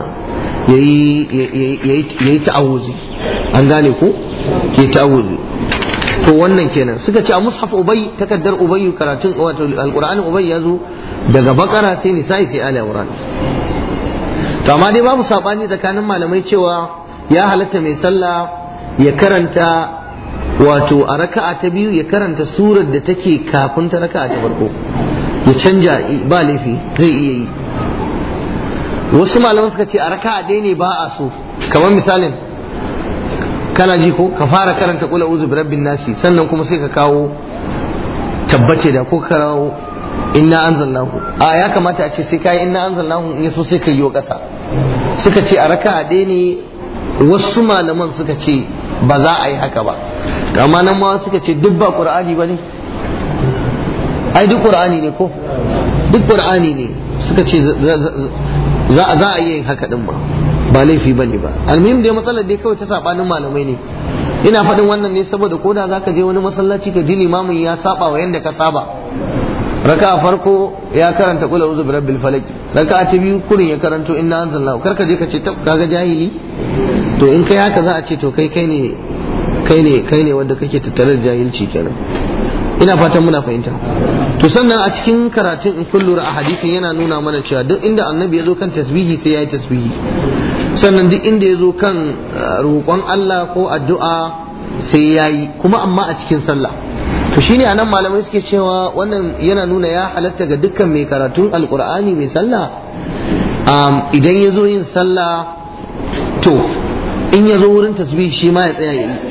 yayi ta'awuzi. an gane ko ke ta'awuzi. to wannan kenan suka ce a mushaf ubay, takaddar ubay karatun wato alqur'anin ubay yazo daga bakara sai nisa'i sai ali imran. to amma dai babu sabani tsakanin malamai cewa ya halatta mai sallah ya karanta wato a raka'a ta biyu ya karanta surar da take kafin ta raka'a ta farko, ya canja ba laifi zai iya yi. wasu malaman suka ce a raka'a ɗaya ne ba a so, kamar misalin kana ji ko ka fara karanta qul a'udhu bi rabbin nasi sannan kuma sai ka kawo tabbace da ko ka kawo inna anzalnahu. ya kamata a ce sai kai inna anzalnahu in so sai ka yi kasa. suka ce a raka'a ɗaya ne. wasu malaman suka ce ba za a yi haka ba, amma nan ma suka ce duk ba qur'ani bane. ai duk qur'ani ne ko duk qur'ani ne. suka ce za a yi haka din ba laifi bane ba. almuhim dai matsalar dai kawai ta sabanin malamai ne. ina faɗin wannan ne saboda koda zaka je wani masallaci ka ji limamin ya saba wa yanda ka saba. raka'a farko ya karanta qul a'udhu birabbil falaq, raka'a ta biyu kurin ya karanto inna anzalnahu. karka je ka ce kaga jahili. to in kai haka za a ce to kai ne wanda kake tattare da jahilci kenan. ina fatan muna fahimta. to sannan a cikin karatun in kun lura a hadisin yana nuna mana cewa duk inda annabi ya zo kan tasbihi sai ya yi tasbihi, sannan duk inda ya zo kan roƙon Allah ko addu'a sai ya yi, kuma amma a cikin sallah. to shine anan malamai suke cewa wannan yana nuna ya halatta ga dukkan mai karatun alkur'ani mai sallah idan ya zo yin sallah to in ya zo wurin tasbih shi ma ya tsaya ya yi.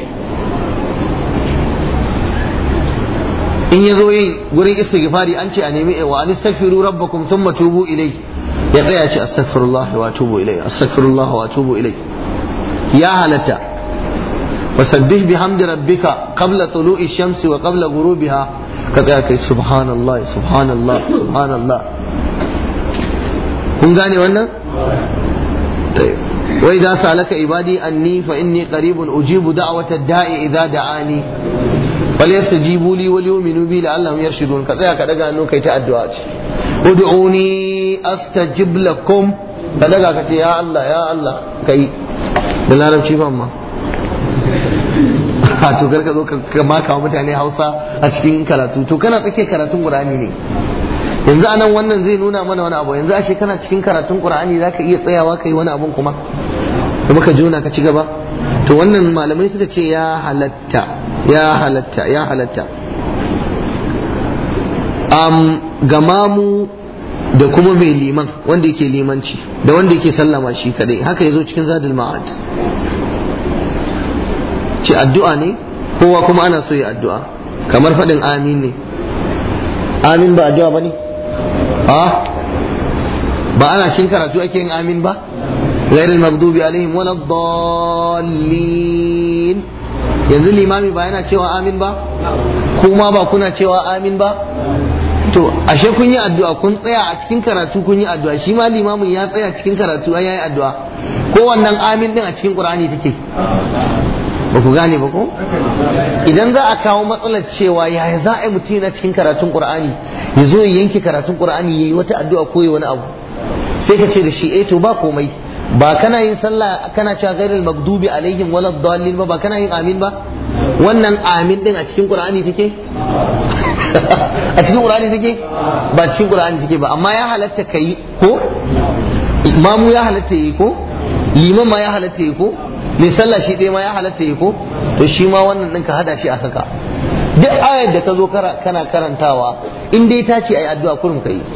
in ya zo yin wurin istighfari an ce a nemi wa anistaghfiru rabbakum thumma tubu ilayhi, ya tsaya ce astaghfirullah wa atubu ilayhi astaghfirullah wa atubu ilayhi. ya halatta wasabbih bihamdi rabbika qabla tulu'i shamsi wa qabla ghurubiha, ka tsaya kai subhanallah subhanallah subhanallah. kun gane wannan? wa idza salaka ibadi anni fa inni qaribun ujibu da'wata da'i idza da'ani falyastajibu li wal yu'minu bi la'allahum yarshudun. ka tsaya ka daga hannu kai ta addu'a ce ud'uni astajib lakum, ka daga ka ce ya Allah kai da larabci ba amma to karka zo ka maka mutane Hausa a cikin karatu. to kana tsake karatun Qur'ani ne yanzu anan wannan zai nuna mana wani abu, yanzu ashe kana cikin karatun Qur'ani zaka iya tsayawa kai wani abun kuma da muka jona ka ci gaba. To wannan malamai suka ce ya halatta ga mamu da kuma mai liman wanda yake limanci da wanda yake sallama shi kadai, haka yazo cikin Zadul Ma'ad. Ce addu'a ne, kowa kuma ana so ya addu'a, kamar faɗin amin ne. Amin ba addu'a bane? Ba ana cikin karatu ake yin amin ba? Ghairil maghdubi alaihim waladdallin. Yanzu limami ba yana cewa amin ba? Kuma ba kuna cewa amin ba? To ashe kun yi addu'a, kun tsaya a cikin karatu kun yi addu'a, shi ma limamin ya tsaya cikin karatu ai yayi addu'a. Ko wannan amin din a cikin Qur'ani take? Ba ku gane ba ko? Idan za a kawo matsalar cewa yaya za a yi mutum na cikin karatun Qur'ani ya zo ya yanke karatun Qur'ani ya yi wata addu'a ko wani abu, sai ka ce da shi to ba komai, ba kana yin sallah kana cewa ghairil maghdubi alaihim waladdallin ba kana yin amin ba? Wannan amin din a cikin Qur'ani take? A cikin Qur'ani take? Ba cikin Qur'ani take ba, amma ya halatta kai ko? Imamu ya halatta yi ko? Liman ma ya halatta yi ko? Mai sallah shi ɗaya ma ya halatta yi ko? To shi ma wannan ɗin ka hada shi a haka. Duk ayar da ka zo kana karantawa in dai ta ce ai addu'a kurum ka yi.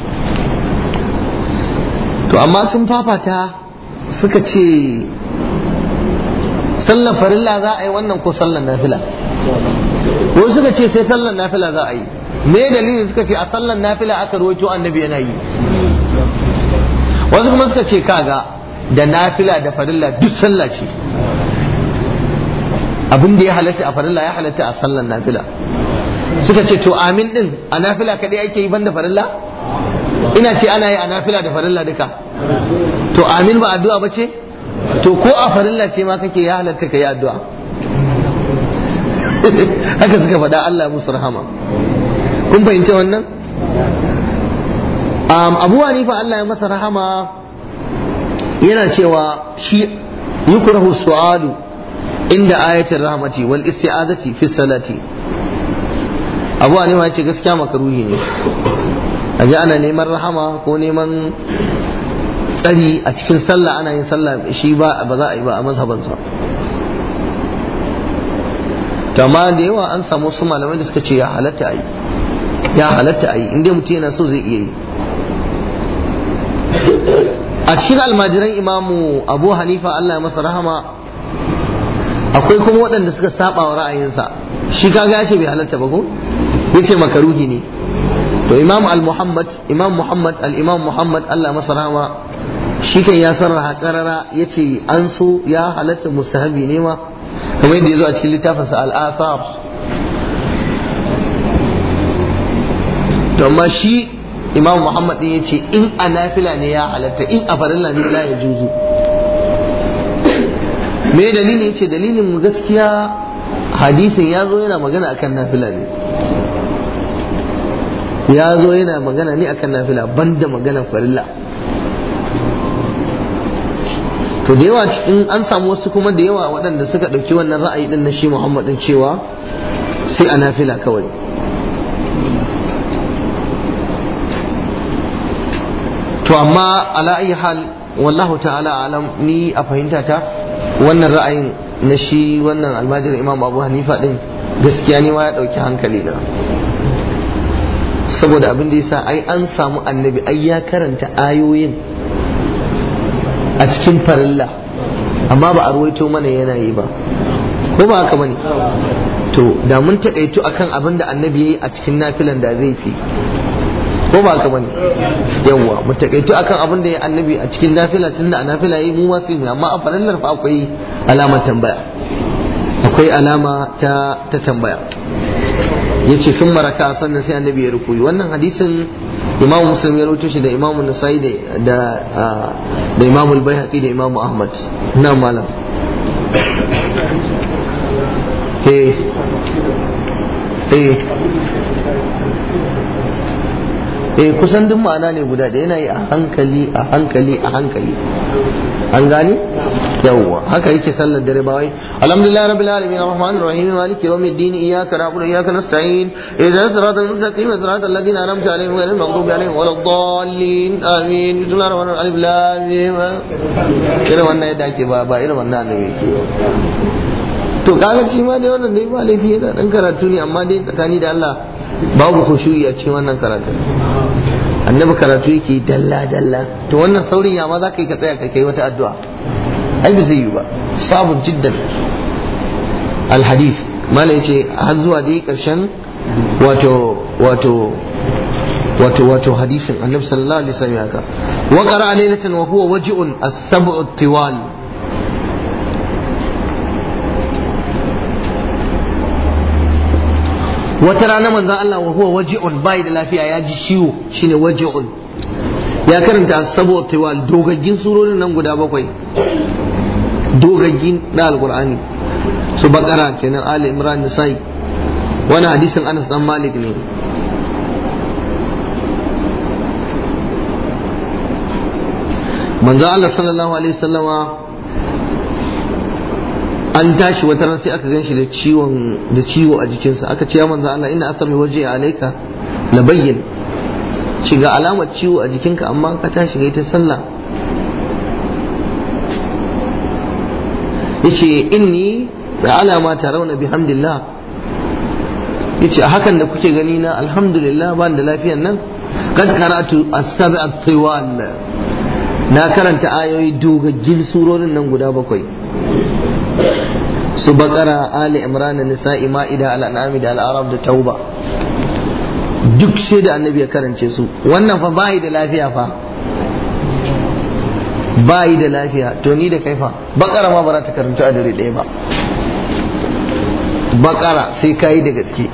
To amma sun fafata suka ce sallar farilla za a yi wannan ko sallar nafila. Wasu suka ce sai sallar nafila za a yi. Me dalili suka ce a sallar nafila aka rawaito annabi yana yi. Wasu kuma suka ce kaga da nafila da farilla duk sallah ce. Abin da ya halatta a farilla ya halatta a sallar nafila. Suka ce to amin din a nafila kadai ake yi banda farilla? Ina ce ana yi a nafila da farilla duka. To amin ba addu'a ba ce? To ko a farilla ce ma kake ya halatta ka yi addu'a. Haka suka faɗa, Allah musu rahama. Kun fahimci wannan? Abu Hanifa Allah ya masa rahama yana cewa shi yukrahu su'alu inda ayatul rahmati wal isti'azati fi salati. Abu Hanifa ya ce gaskiya makaruhi ne a ji ana neman rahama ko neman tsari a cikin sallah, ana yin sallah shi ba za a yi ba a mazhabansa. Amma da yawa an samu su malamai da suka ce ya halatta a yi, inda mutum yana so zai iya yi. A cikin almajiran imamu Abu Hanifa Allah ya masa rahama akwai kuma waɗanda suka saba wa ra'ayinsa, shi kaga ya ce bai halatta ba ko yace makaruhi ne. To Imam Muhammad Allah masa rahama shi kan ya sarraha karara yace an so ya halatta mustahabi ne ma, kamar yadda yazo a cikin littafinsa al-Athar. To amma shi Imam Muhammad din yace in a nafila ne ya halatta, in a farilla ne la ya juzu. Me dalili? Yace dalilin mu gaskiya hadisin ya zo yana magana akan nafila ne, ya zo yana magana ne akan nafila banda magana farilla. To da yawa in an samu wasu kuma da yawa waɗanda suka ɗauki wannan ra'ayi din na shi Muhammad din cewa sai a nafila kawai. To amma ala ayi hal wallahu ta'ala alam, ni a fahimta ta wannan ra'ayin na shi wannan almajirin Imam Abu Hanifa din gaskiya ne ma ya ɗauki hankali na, saboda abin da yasa ai an samu annabi ai ya karanta ayoyin a cikin farilla amma ba a ruwaito mana yana yi ba, ko ba haka bane? To da mun taƙaito akan abin da annabi yayi a cikin nafilan da zai fi, ko ba haka bane? Yawwa mu taƙaito akan abin da ya annabi a cikin nafila, tunda a nafila yayi mu ma sai mu, amma a farillar fa akwai alamar tambaya, akwai alama ta tambaya. Yace sun maraka sannan sai annabi ya rukuyi. Wannan hadisin Imam Muslim ya rawaito shi da Imam Nasa'i da Imam Al-Baihaqi da Imam Ahmad. Na malam kusan duk ma'ana ne guda da yana yi a hankali a hankali a hankali, an gani yawwa haka yake sallar dare ba wai alhamdulillah rabbil alamin arrahmanir rahim maliki yawmiddin iyyaka na'budu wa iyyaka nasta'in ihdinas siratal mustaqim siratal ladzina an'amta alaihim ghayril maghdubi alaihim waladdallin amin bismillahir rahmanir rahim alif lam mim irin wannan yadda ake ba irin wannan annabi yake to kaga shi ma dai wannan dai ba laifi yana dan karatu ne amma dai tsakani da Allah babu khushu'i a cikin wannan karatu. Annabi karatu yake dalla dalla, to wannan saurin ya ma zaka yi ka tsaya ka kai wata addu'a ai ba zai yi ba, sabun jiddan. Alhadith mala yace har zuwa dai karshen wato hadisin Annabi sallallahu alaihi wasallam haka wa qara'a laylatan wa huwa waji'un as-sab'u at-tiwal. wata rana manzon Allah wa huwa waji'un bai da lafiya ya ji ciwo shine waji'un, ya karanta sabo tiwal dogaggin surorin nan guda 7 dogaggin na alqur'ani su bakara kenan ali imran nisa'i. wani hadisin Anas dan Malik ne. manzon Allah sallallahu alaihi wasallama an tashi wata ran sai aka ganshi da ciwo a jikinsa, aka ce ya manzo Allah ina asami waje alaika la bayyin, ci ga alamar ciwo a jikinka amma ka tashi ga ita sallah. yace inni da alama tarawna bihamdillah, yace a hakan da kuke gani na alhamdulillah ba da lafiyan nan kad qara'tu as-sab'a at-tiwal, na karanta ayoyi dogaggin surorin nan guda 7 su bakara ali imran nisa'i ma'ida al-an'am da al-arab da tauba, duk sai da annabi ya karance su. wannan fa bai da lafiya bai da lafiya, to ni da kai fa bakara ma ba za ta karanta a dare ɗaya ba, bakara sai kai da gaske.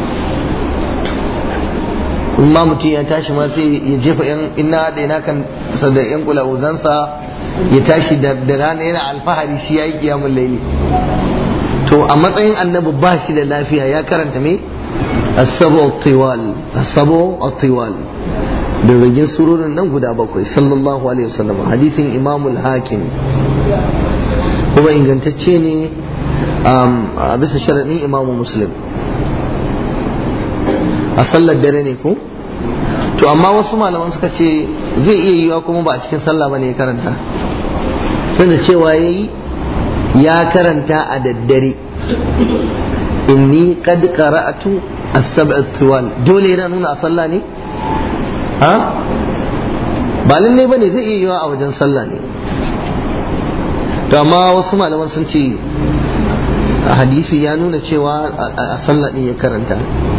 in ma mutum ya tashi ma sai ya jefa inna da ina kan da yan kulauzansa ya tashi da rana yana alfahari shi ya yi kiyamun laili. to a matsayin annabi ba shi da lafiya ya karanta me as-sabu at-tiwal da ragin surorin nan guda 7 sallallahu alaihi wasallam. hadisin imamul hakim kuma ingantacce ne a bisa sharadin imamu muslim. a sallar dare ne ko to amma wasu malaman suka ce zai iya yiwa kuma ba a cikin sallah bane ya karanta, tunda cewa yayi ya karanta a daddare inni qad qara'tu as-sab'a at-tiwal, dole yana nuna a sallah ne ba lalle bane, zai iya yiwa a wajen sallah ne. to amma wasu malaman sun ce a hadisi ya nuna cewa a sallah din ya karanta,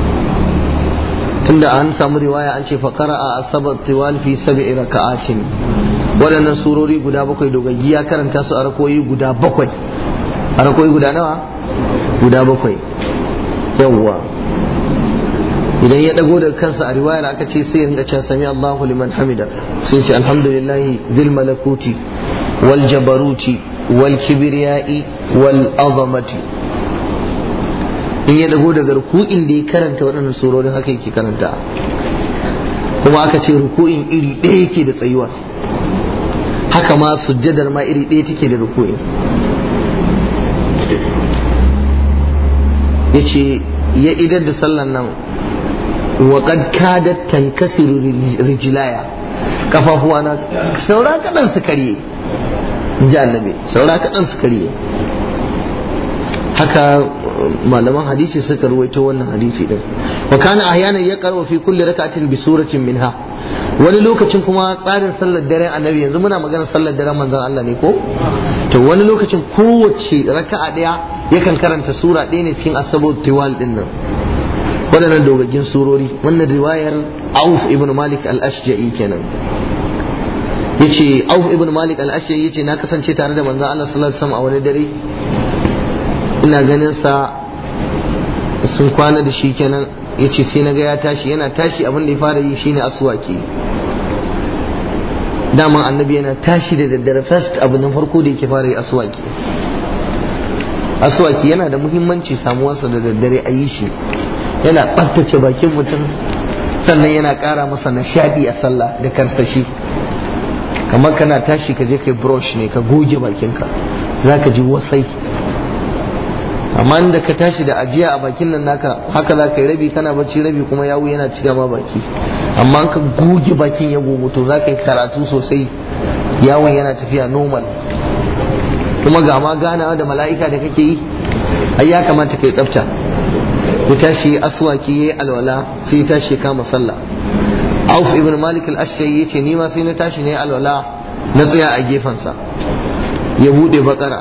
tunda an samu riwaya an ce faqara as-sab'a tiwal fi 7 raka'atin, waɗannan surori guda 7 dogaggi ya karanta su a rakoyi guda 7. a rakoyi guda nawa? guda 7. yawwa idan ya dago daga kansa a riwayar aka ce sai ya rinka cewa sami Allahu liman hamida, sai ce alhamdulillahi dhil malakuti wal jabaruti wal kibriyai wal azamati. in ya dago daga ruku'in da ya karanta waɗannan surorin haka yake karanta, kuma aka ce ruku'in iri ɗaya yake da tsayuwa, haka ma sujjadar ma iri ɗaya take da ruku'in. yace ya idan da sallan nan wa qad kadat tankasiru rijlaya, kafafuwa na saura kadan su karye, inji annabi saura kadan su karye. haka malaman hadisi suka ruwaito wannan hadisi din. wa kana ahyanan yaqra'u fi kulli rak'atin bi suratin minha, wani lokacin kuma tsarin sallar dare annabi, yanzu muna magana sallar dare manzon Allah ne ko, to wani lokacin kowace raka'a daya yakan karanta sura ɗaya ne cikin asabu tiwal din nan, waɗannan dogaggin surori. wannan riwayar Auf ibn Malik al-Ashja'i kenan. yace Auf ibn Malik al-Ashja'i yace na kasance tare da manzon Allah sallallahu alaihi wasallam a wani dare, ina ganin sa sun kwana da shi kenan. yace sai naga ya tashi, yana tashi abin da ya fara yi shine aswaki. dama annabi yana tashi da daddare first abu na farko da yake fara yi aswaki. aswaki yana da muhimmanci samuwarsa da daddare a yi shi, yana tsaftace bakin mutum sannan yana ƙara masa nishadi a sallah da karsashi. Kamar kana tashi ka je kai brush ne ka goge bakinka za ka ji wasai, amma inda ka tashi da ajiya a bakin nan naka haka za ka yi rabi kana bacci rabi kuma yawu yana cika ma baki, amma ka goge bakin ya gogo to za ka yi karatu sosai, yawon yana tafiya normal. Kuma ga ma ganawa da mala'ika da kake yi, ai ya kamata ka yi tsafta. Ya tashi aswaki yayi alwala sai ya tashi kama sallah. Auf ibn Malik al-Ashja'i yace ni ma sai na tashi ne alwala na tsaya a gefensa ya bude bakara,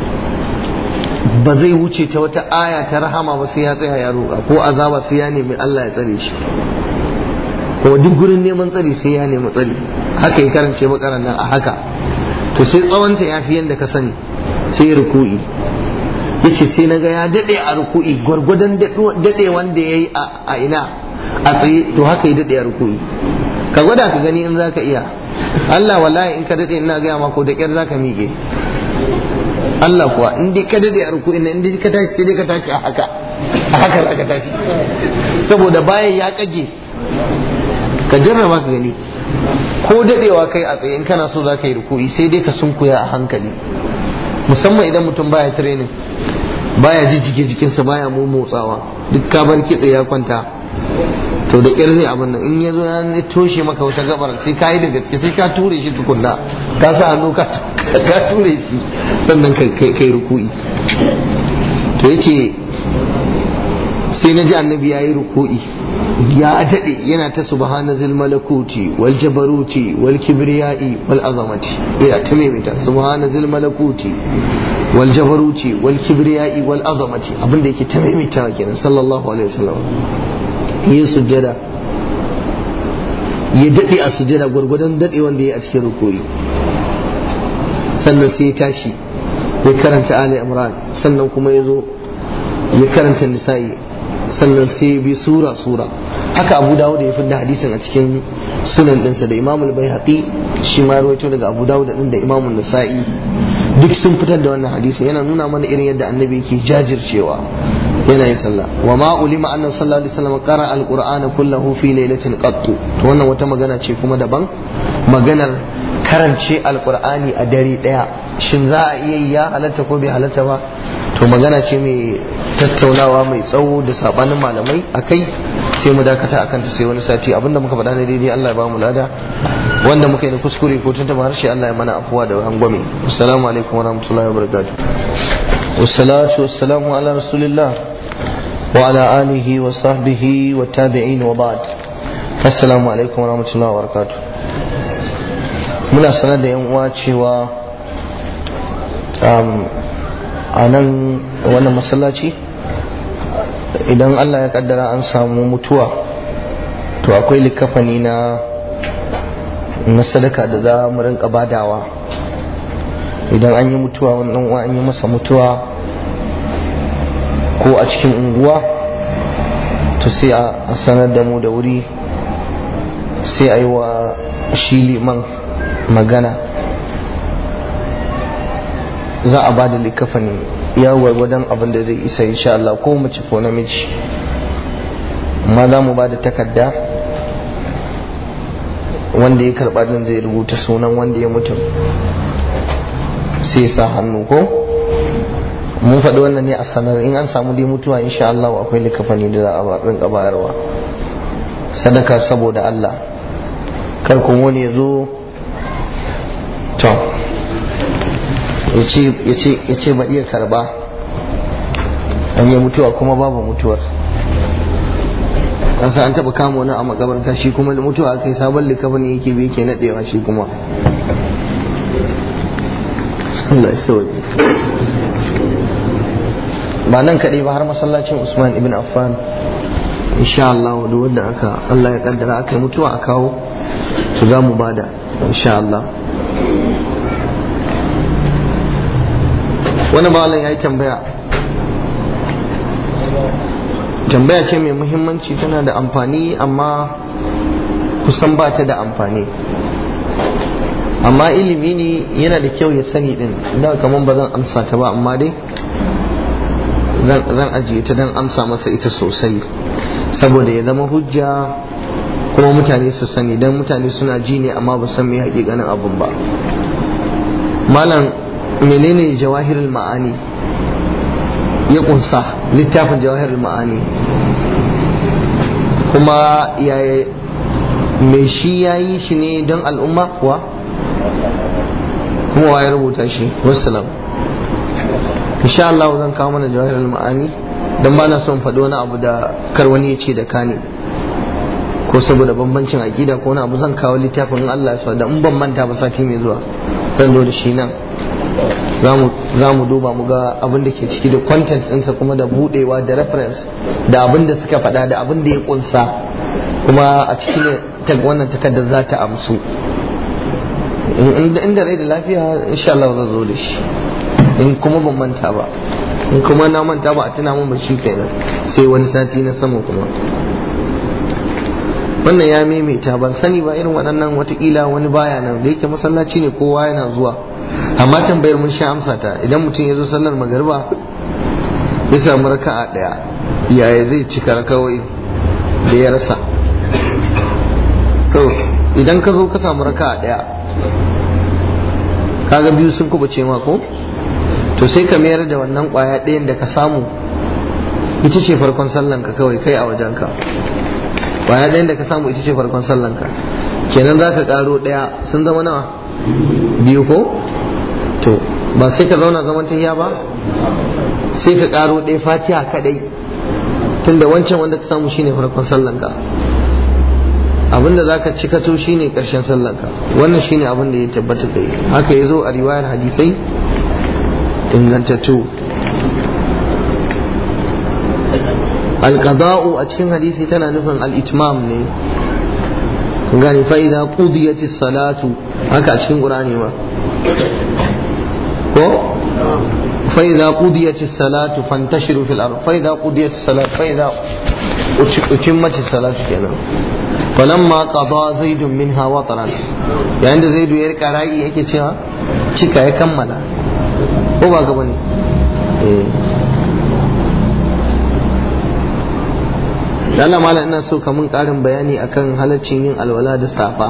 ba zai wuce ta wata aya ta rahama ba sai ya tsaya ya roƙa, ko azaba sai ya nemi Allah ya tsare shi, ko duk gurin neman tsari sai ya nemi tsari. Haka ya karance bakaran nan a haka, to sai tsawonta ya fi yadda ka sani, sai ruku'i. Yace sai naga ya dade a ruku'i gwargwadon dade wanda yayi a ina a tsaye, to haka ya dade a ruku'i. Ka gwada ka gani in zaka iya. Allah wallahi in ka dade ina ga ma ko da kyar zaka miƙe. Allah kuwa in dai ka dade a ruku'i in dai ka tashi sai dai ka tashi a haka zaka tashi, saboda bayan ya kage. Ka jarraba ka gani, ko dadewa kai a tsaye in kana so zaka yi ruku'i sai dai ka sunkuya a hankali, musamman idan mutum baya training, baya jijjige jikinsa, baya motsawa, duk ka bar kitse ya kwanta, to da ƙyar zai abin nan. In ya zo ya toshe maka wata gabar sai ka yi da gaske, sai ka ture shi tukunna, ka sa hannu ka ture shi sannan kai ruku'i. To yace sai na ji annabi ya yi ruku'i ya daɗe yana ta subhana zil malakuti wal jabaruti wal kibriyai wal azamati, ya ta maimaita subhana zil malakuti wal jabaruti wal kibriyai wal azamati, abinda yake ta maimaita kenan sallallahu alaihi wasallam. Yi sujjada ya daɗe a sujjada gwargwadon daɗe wanda ya a cikin ruku'i, sannan sai ya tashi ya karanta Ali Imran, sannan kuma ya zo ya karanta Nisa'i, sannan sai ya bi sura. Haka Abu Dawud ya fidda hadisin a cikin sunan ɗinsa, da Imam al-Baihaqi shi ma rawaito daga Abu Dawud din da Imam an-Nasa'i, duk sun fitar da wannan hadisin. Yana nuna mana irin yadda annabi yake jajircewa yana yin sallah. Wa ma ulima anna sallallahu alaihi wasallam qara al-Qur'ana kullahu fi lailatin qattu, to wannan wata magana ce kuma daban, maganar karance al-Qur'ani a dare daya, shin za a iya yi ya halatta ko bai halatta ba, to magana ce mai tattaunawa mai tsawo da sabanin malamai akai, sai mu dakata akan ta sai wani sati. Abinda muka faɗa ne daidai Allah ya ba mu lada, wanda muka yi na kuskure ko tuntuma harshe Allah ya mana afuwa da rangwame. Assalamu alaikum warahmatullahi wabarakatuh. Wassalatu wassalamu ala rasulillah wa ala alihi wa sahbihi wa tabi'in wa ba'd. Assalamu alaikum warahmatullahi wabarakatuh. Muna sanar da yan uwa cewa a nan wannan masallaci idan Allah ya kaddara an samu mutuwa, to akwai likafani na sadaka da za mu rinka badawa. Idan an yi mutuwa, wannan uwa an yi masa mutuwa ko a cikin unguwa, to sai a sanar da mu da wuri, sai a yi wa shi liman magana, za a bada likafani ya gwargwadon abin da zai isa insha Allah, ko mace ko namiji. amma za mu ba da takarda, wanda ya karba din zai rubuta sunan wanda ya mutu sai sa hannu. Ko mun faɗi wannan ne a sanar, in an samu dai mutuwa insha Allah akwai likafani da za a rinka bayarwa, sadaka saboda Allah, kar kuma wani ya zo to ya ce ba iya karba, an yi mutuwa kuma babu mutuwar. an taɓa kama wani a makabarta, shi kuma da mutuwa aka yi sabon likafani yake bi yake naɗewa shi kuma. Allah ya sauke. Ba nan kaɗai ba, har masallacin Usman ibn Affan insha Allah, da wanda Allah ya kaddara aka yi mutuwa a kawo su za mu bada insha Allah. wani malam ya yi tambaya ce mai muhimmanci, tana da amfani amma kusan ba ta da amfani, amma ilimi ne yana da kyau ya sani din. da kamar ba zan amsa ta ba, amma dai zan ajiye ta don amsa masa ita sosai, saboda ya zama hujja kuma mutane su sani, dan mutane suna ji ne amma ba san me hakikanin abun ba. Malam, menene jawahirul ma'ani ya kunsa, littafin jawahirul ma'ani, kuma yaya mai shi ya yi shi ne don al'umma kuwa, kuma wa ya rubuta shi? Wassalam. Insha Allah zan kawo mana jawahirul ma'ani, don ba na son faɗo wani abu da kar wani ya ce da ka ne, ko saboda bambancin aƙida ko wani abu. Zan kawo littafin Allah ya da in ban manta ba sati mai zuwa zan zo da shi nan, za mu duba mu ga abin da ke ciki da content ɗinsa, kuma da buɗewa da reference da abin da suka faɗa da abin da ya ƙunsa, kuma a ciki ne wannan takardar za ta amsu. inda rai da lafiya insha Allah zan zo da shi, in kuma ban manta ba, in kuma na manta ba a tuna mun ba shi kenan sai wani sati na sama kuma. Wannan ya maimaita, ban sani ba irin waɗannan watakila wani baya nan, da yake masallaci ne kowa yana zuwa, amma tambayar mun sha amsa ta. Idan mutum ya zo sallar magariba ya samu raka'a ɗaya, yaya zai cika kawai da ya rasa? To idan ka zo ka samu raka'a ɗaya, kaga biyu sun kubuce ma ko, to sai ka mayar da wannan ƙwaya ɗayan da ka samu ita ce farkon sallanka kawai kai a wajenka. Ƙwaya ɗayan da ka samu ita ce farkon sallanka, kenan za ka ƙaro ɗaya, sun zama nawa? Biyu ko? To ba sai ka zauna zaman tahiya ba, sai ka ƙaro ɗaya fatiha kadai, tunda wancan wanda ka samu shine farkon sallanka. Abinda za ka cikato shine ƙarshen sallanka. Wannan shine abin da ya tabbata kai, haka ya zo a riwayar hadisai ingantattu. Al-qada'u a cikin hadisi tana nufin al-itmam ne, kun gane, fa idza qudiyatis salatu, haka a cikin qur'ani ma ko, fa idza qudiyatis salatu fantashiru fil ard, fa idza qudiyatis salatu, fa idza utimmatis salatu kenan. falamma qada zaidun minha wataran, yayin da zaidu ya rika ra'i yake cewa cika ya kammala, ko ba gaba ne? Allah mala, ina so ka mun karin bayani akan halaccin yin alwala da safa.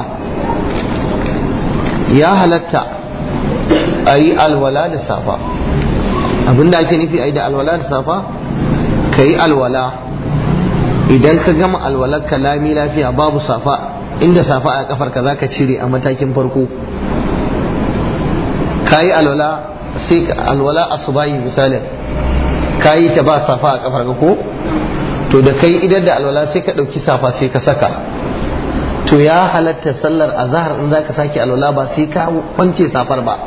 Ya halatta a yi alwala da safa. Abinda ake nufi a yi da alwala da safa, ka yi alwala idan ka gama alwalar ka lami lafiya babu safa, inda safa a kafar ka zaka cire a matakin farko. Ka yi alwala, sai alwala asubahi misalin, ka yi ta ba safa a kafar ka ko, to da kai idan da alwala sai ka ɗauki safa sai ka saka, to ya halatta sallar azhar in zaka sake alwala ba sai ka kwance safar ba,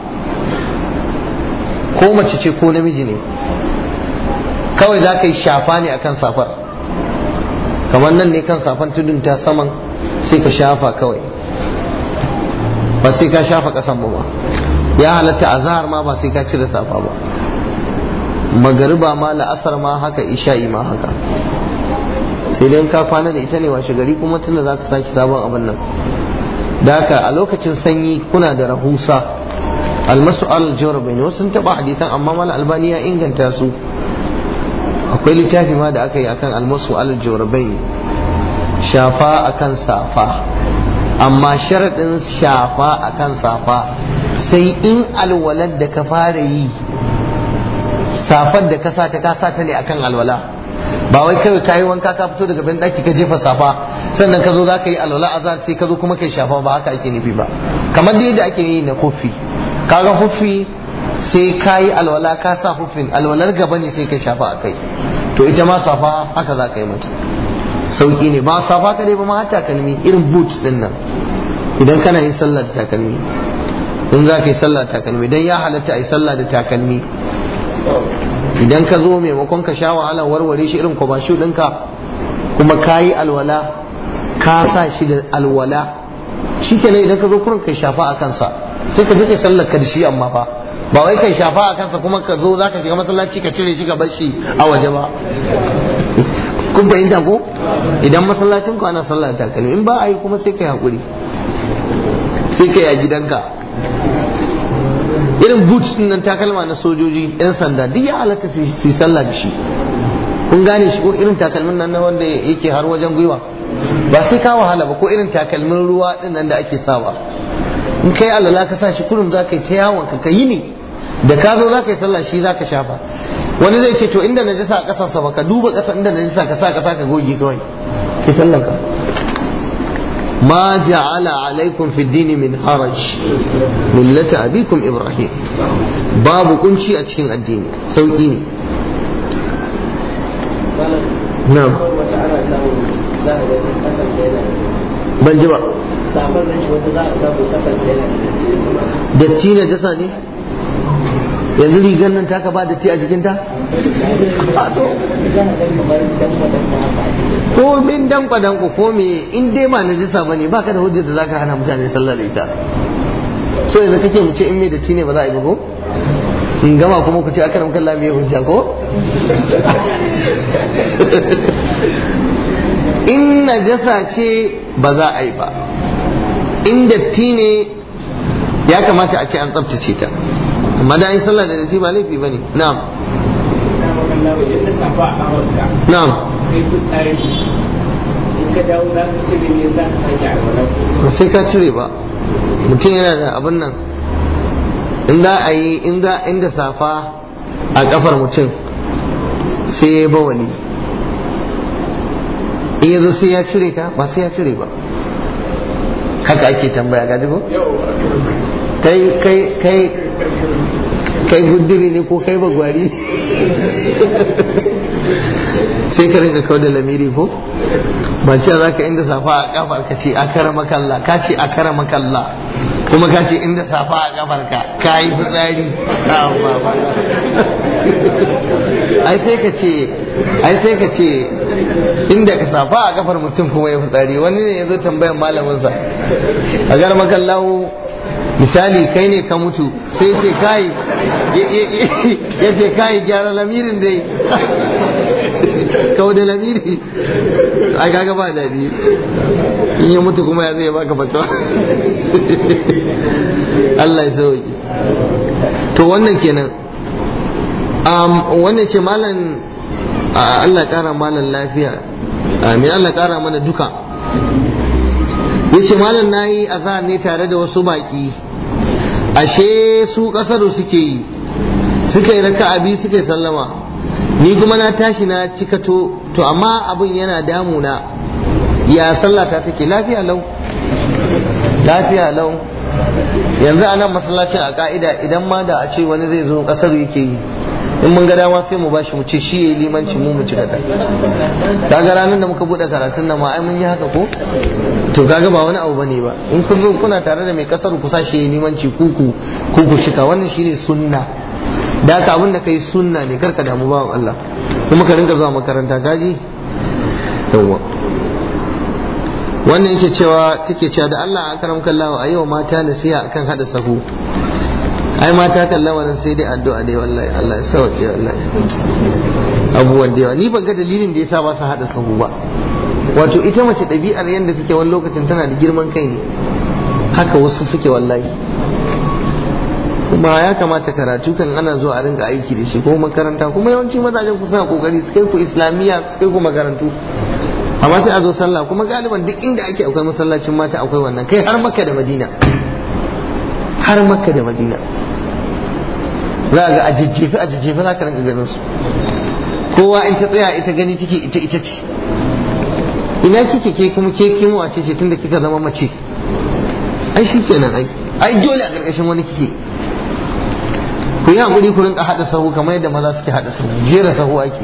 ko mace ce ko namiji ne, kawai za ka yi shafa ne akan safar, kamar nan ne kan safan tudun ta saman sai ka shafa kawai, ba sai ka shafa ƙasan ba. Ya halatta azhar ma ba sai ka cire safa ba, magariba ma, la'asar ma haka, isha'i ma haka, sai dai ka kwana da ita ne washe gari kuma tunda za ka sake sabon abin nan. Da haka a lokacin sanyi kuna da rahusa. Almasu al-jawrabain, wasu sun taba hadisan amma mal albani ya inganta su. Akwai littafi ma da aka yi akan almasu al-jawrabain, shafa akan safa, amma sharadin shafa akan safa sai in alwalar da ka fara yi, safar da ka sa ta ne akan alwala, ba wai kawai ka yi wanka ka fito daga banɗaki ka jefa safa sannan ka zo za ka yi alwala azhar sai ka zo kuma kai shafa, ba haka ake nufi ba. Kamar da yadda ake yi na huffi, kaga huffi sai ka yi alwala ka sa huffin, alwalar gaba ne sai ka shafa a kai, to ita ma safa haka za ka yi mata, sauki ne. Ba safa ka dai ba ma takalmi irin boot din nan, idan kana yin sallah da takalmi, in za ka yi sallah da takalmi, dan ya halatta a yi sallah da takalmi. Idan ka zo maimakon ka sha wahala warware shi irin kwabashu ɗinka, kuma ka yi alwala ka sa shi da alwala, shi kenan idan ka zo kurin kai shafa a kansa sai ka je kai sallar ka da shi, amma fa ba wai kai shafa a kansa kuma ka zo za ka shiga masallaci ka cire shi ka bar shi a waje ba. Kun fahimta ko? Idan masallacin ku ana sallar takalmi, in ba a yi kuma sai kai hakuri, sai kai a gidanka. Irin boots din nan takalma na sojoji, yan sanda, duk ya halatta su yi sallah da shi. Kun gane shi ko irin takalmin nan na wanda yake har wajen gwiwa, ba sai ka wahala ba, ko irin takalmin ruwa din nan da ake sawa in kai alala ka sa shi kurum za ka yi ta yawon ka yi ne, da ka zo za ka yi sallah shi za ka shafa. Wani zai ce to inda najasa a ƙasarsa ba ka duba ƙasa inda najasa ka sa ka goge kawai ki sallan ka. ما جعل عليكم في الدين من حرج ملة أبيكم إبراهيم باب كنشي أتشين الدين سوئيني نعم بل جواب datti na jasa ne yanzu rigar nan taka ba datti a jikinta ko min danko ko me in dai ma na jasa bane baka da hujjar da zaka hana mutane sallar da ita. So yanzu kake mu ce in me datti ne ba za a yi ba ko in gama kuma ku ce aka ramkan lami ya hujja ko in najasa ce ba za a yi ba, in datti ne ya kamata a ce an tsabtace ta, amma da yin sallah da datti ba laifi bane. Na'am na'am ba sai ka cire ba, mutum yana da abin nan in za a yi inda safa a kafar mutum sai ya bawali in yazo sai ya cire ta ba sai ya cire ba, haka ake tambaya ga dubo kai guddiri ne ko kai bagwari sai ka rinka kawo da lamiri ko ba ce za ka inda safa a kafar ka ce a kara makalla ka ce a kara makalla kuma ka ce inda safa a kafar ka yi fitsari ai sai ka ce inda ka safa a kafar mutum kuma ya fitsari. Wani ne ya zo tambayan malaminsa a kara makallahu misali kai ne ka mutu sai ce kai ya ce kai gyara lamirin dai kawo da lamiri ai kaga ba daɗi in ya mutu kuma ya zai baka fatawa Allah ya sauki. To wannan kenan wannan ce malam Allah ƙara malam lafiya, amin, Allah ƙara mana duka. Yace malam nayi azhar ne tare da wasu baki, ashe su kasaru suke yi, suka yi raka'a biyu suka yi sallama, ni kuma na tashi na cikato, to amma abin yana damuna, ya sallata take? Lafiya lau yanzu a nan masallacin a ka'ida idan ma da a ce wani zai zo kasaru yake yi, in mun ga dama sai mu bashi mu ce shi yayi limanci mu ci gaba. Kaga ranar da muka bude karatun nan ma ai mun yi haka ko to kaga ba wani abu bane ba, in kun zo kuna tare da mai kasar ku sashi yayi limanci ku cika, wannan shine sunna. Da haka abin da kai sunna ne, karka damu bawan Allah, kuma ka rinka zuwa makaranta gaji yawa. Wannan take cewa da Allah akram kallahu ayyau mata nasiha akan hada sahu. Ai mata kan lamarin sai dai addu'a dai wallahi, Allah ya sauke wallahi abubuwan da yawa. Ni ban ga dalilin da yasa ba su hada sahu ba. Wato ita mace ɗabi'ar yadda suke wani lokacin tana da girman kai ne, haka wasu suke wallahi. Kuma ya kamata karatu kan ana zuwa a rinka aiki da shi ko makaranta, kuma yawanci mazajen ku suna kokari su kai ku islamiyya, su kai ku makarantu, amma sai a zo sallah kuma galiban duk inda ake akwai masallacin mata akwai wannan, kai har Makka da Madina za ga a jijjefi za ka rinka ganin su, kowa in ta tsaya ita gani take ita ce. Ina kike ke kuma ke kimo a ce tunda kika zama mace, ai shi kenan ai dole a ƙarƙashin wani kike. Ku yi haƙuri ku rinka haɗa sahu kamar yadda maza suke haɗa sahu, jera sahu ake.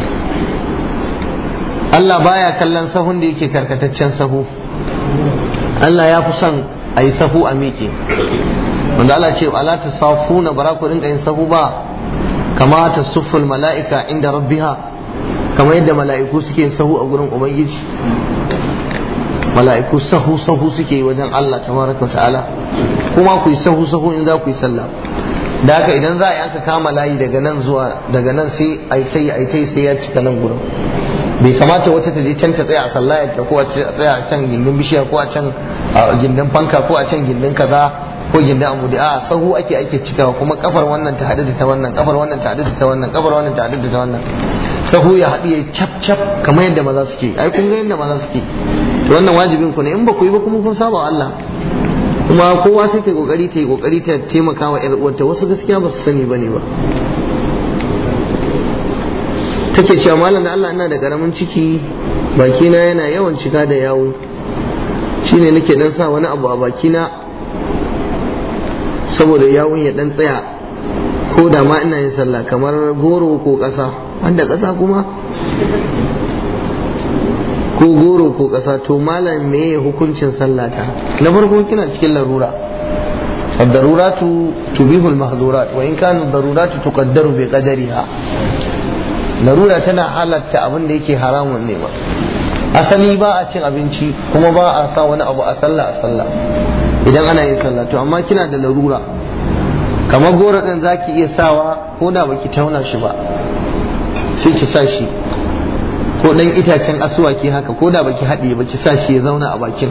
Allah baya kallon sahun da yake karkataccen sahu, Allah ya fi son a yi sahu a miƙe. Wanda Allah ce ala ta safuna bara ku rinka yin sahu ba kama ta sufful mala'ika inda rabbiha, kamar yadda mala'iku suke yin sahu a gurin Ubangiji. Mala'iku sahu suke yi wajen Allah tabaraka wa ta'ala, kuma ku yi sahu in za ku yi sallah. Da haka idan za a yi aka kama layi daga nan sai aitai sai ya cika nan gurin. Bai kamata wata ta je can ta tsaya a sallayar ta, ko a tsaya a can gindin bishiya, ko a can gindin fanka, ko a can gindin kaza ko ginda amudi, a sahu ake cikawa, kuma kafar wannan ta haɗu da ta wannan, kafar wannan ta haɗu da ta wannan, kafar wannan ta haɗu da ta wannan, sahu ya haɗu ya cap kamar yadda maza suke. Ai kun ga yadda maza suke. To wannan wajibin ku ne, in ba ku yi ba kuma kun saba Allah. Kuma kowa sai ta yi kokari ta taimaka wa ƴar uwarta. Wasu gaskiya ba su sani bane ba. Take cewa malam da Allah, ina da karamin ciki, bakina yana yawan cika da yawo, shine nake dan sa wani abu a bakina saboda yawon ya dan tsaya, ko da ma ina yin sallah, kamar goro ko ƙasa. Wanda ƙasa kuma ko goro ko ƙasa. To malam me hukuncin sallata? Na farko kina cikin larura, ad-daruratu tubihul mahdurat wa in kana ad-daruratu tuqaddaru bi qadariha. Larura tana halatta abin da yake haramun ne ba. Asali ba a cin abinci kuma ba a sa wani abu a sallah idan ana yin sallah. To amma kina da larura, kamar goro din zaki iya sawa ko da baki tauna shi ba, sai ki sa shi, ko dan itacen asuwaki haka, ko da baki haɗe baki sa shi ya zauna a bakin.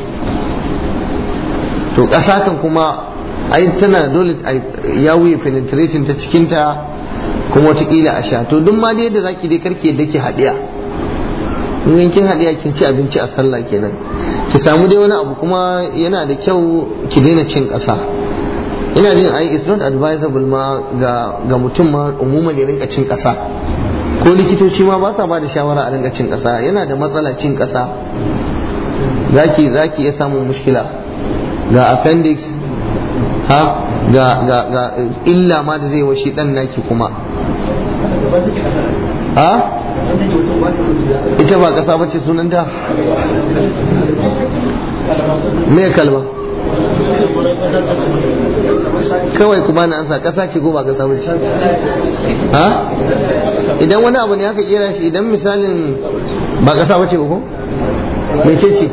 To ƙasa kan kuma ai tana dole yawo ya penetrating ta cikinta, kuma wataƙila a sha. To duk ma dai da zaki dai karki yadda ki haɗiya. In kin haɗiya kin ci abinci a sallah kenan. Ki samu dai wani abu, kuma yana da kyau ki daina cin ƙasa. Ina jin ai it's not advisable ma ga mutum ma umuman ya rinka cin ƙasa. Ko likitoci ma ba sa ba da shawara a rinka cin ƙasa, yana da matsala cin ƙasa. Zaki iya samun mushkila ga appendix, ga illa ma da zai washi dan naki kuma. Ita ba ƙasa bace sunanta? Me kalma? Kawai kuma na ansa, ƙasa ce ko ba ƙasa bace? Idan wani abu ne aka kira shi, idan misalin ba ƙasa bace ko? Mece ce?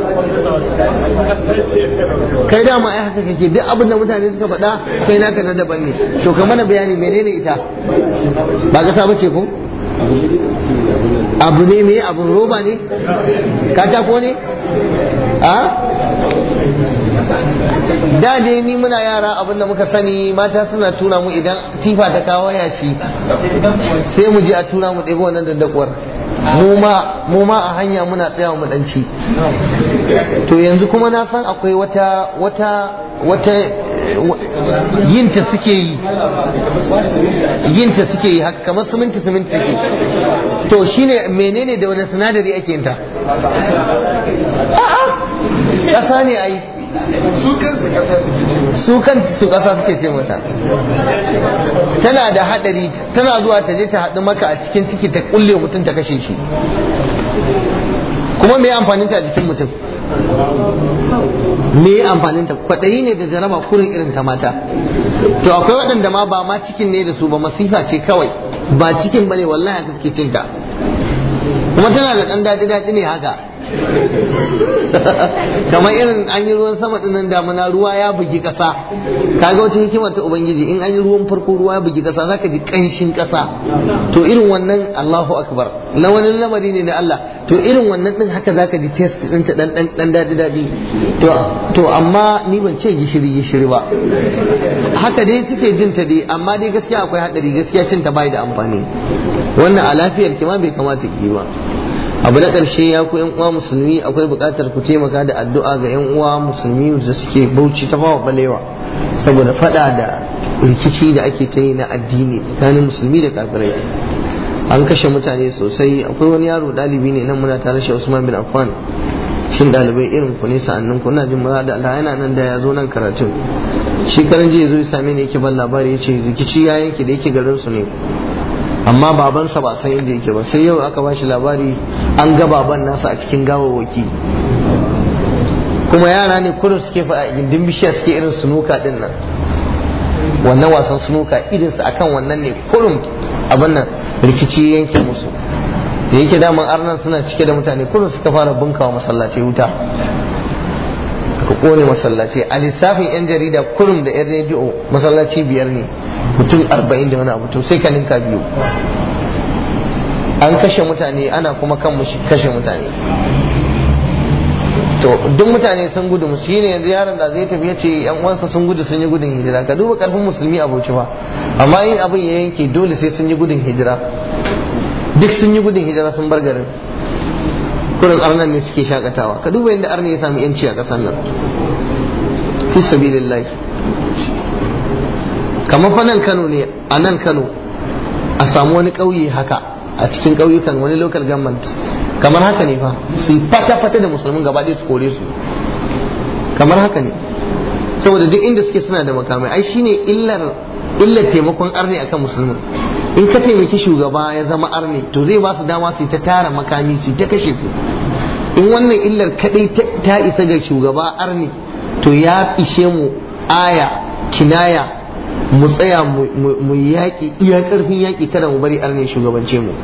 Kai dama ai haka kake, duk abin da mutane suka faɗa kai naka na daban ne. To ka mana bayani menene ita? Ba ƙasa bace ko? Abu ne, me abun roba ne? Katako ne? Da dai ni muna yara abin da muka sani, mata suna tura mu idan tifa ta kawo yashi, sai mu je a tura mu ɗebo wannan daddakuwar. Mu ma a hanya muna tsayawa mu danci. To yanzu kuma na san akwai wata yinta suke yi haka, kamar siminti take. To shine menene da wani sinadari ake yinta? Ƙasa ne ai. Su ƙasa suke ce mata. Tana da haɗari, tana zuwa ta je ta haɗu maka a cikin ciki, ta kulle mutum ta kashe shi. Kuma me amfanin ta a jikin mutum? Me amfanin ta? Kwaɗayi ne da jaraba kurin irin ta mata. To akwai waɗanda ma ba ma cikin ne da su ba, masifa ce kawai, ba cikin bane wallahi haka suke cinta. Kuma tana da ɗan daɗi ne haka. Kamar irin an yi ruwan sama dinnan damuna, ruwa ya bugi ƙasa. Kaga wata hikimar ta Ubangiji, in an yi ruwan farko ruwa ya bugi ƙasa zaka ji ƙanshin ƙasa. To irin wannan, Allahu akbar, na wani lamari ne na Allah. To irin wannan din haka zaka ji taste din ta dan daɗi. To amma ni ban ce gishiri ba. Haka dai suke jin ta dai, amma dai gaskiya akwai hadari, gaskiya cin ta bai da amfani. Wannan a lafiyar ki ma bai kamata ki ba. Abu na ƙarshe, ya ku 'yan uwa musulmi, akwai buƙatar ku taimaka da addu'a ga 'yan uwa musulmi da suke Bauchi ta Fawa Balewa, saboda faɗa da rikici da ake ta yi na addini tsakanin musulmi da kafirai. An kashe mutane sosai. Akwai wani yaro ɗalibi ne nan muna tare shi, Usman bin Affan. Shin ɗalibai irin ku ne sa'annin ku, na jin maza da Allah yana nan da ya zo nan karatun. Shi karan jiya zo ya same ni, yake ban labari, ya ce rikici ya yanke da yake garin su ne, amma babansa ba san inda yake ba. Sai yau aka ba shi labari an ga baban nasa a cikin gawawwaki. Kuma yara ne kurin suke fa a gindin bishiya suke irin sunuka din nan, wannan wasan sunuka irinsu akan wannan ne kurin abin nan rikici yanke musu. Da yake daman arnan suna cike da mutane, kurin suka fara bunkawa masallaci wuta, aka kone masallaci. A lissafin 'yan jarida kurum da 'yan rediyo masallaci 5 ne, mutum 40 da wani abu. To sai ka ninka 2. An kashe mutane, ana kuma kan kashe mutane. to duk mutane sun gudu musu shine yanzu yaron da zai tafi yace yan uwansa sun gudu, sun yi gudun hijira. Ka duba karfin musulmi a Bauchi ba, amma in abin ya yanke dole sai sun yi gudun hijira. Duk sun yi gudun hijira sun bar garin, kurin arnan ne suke shakatawa. Ka duba yadda arni ya samu yanci a kasar nan fi sabilillah. Kamar fa nan Kano ne, a nan Kano a samu wani ƙauye haka a cikin ƙauyukan wani local government kamar haka ne fa, su yi fata-fata da musulmin gaba ɗaya su kore su, kamar haka ne. Saboda duk inda suke suna da makamai. Ai shine illar taimakon arne akan musulmin. In ka taimaki shugaba ya zama arne, to zai ba su dama su ta tara makami, su ta kashe ku. In wannan illar kadai ta isa ga shugaba arne, to ya ishe mu aya kinaya mu tsaya mu yaƙi iya ƙarfin yaƙi, kada mu bari arne shugabance mu.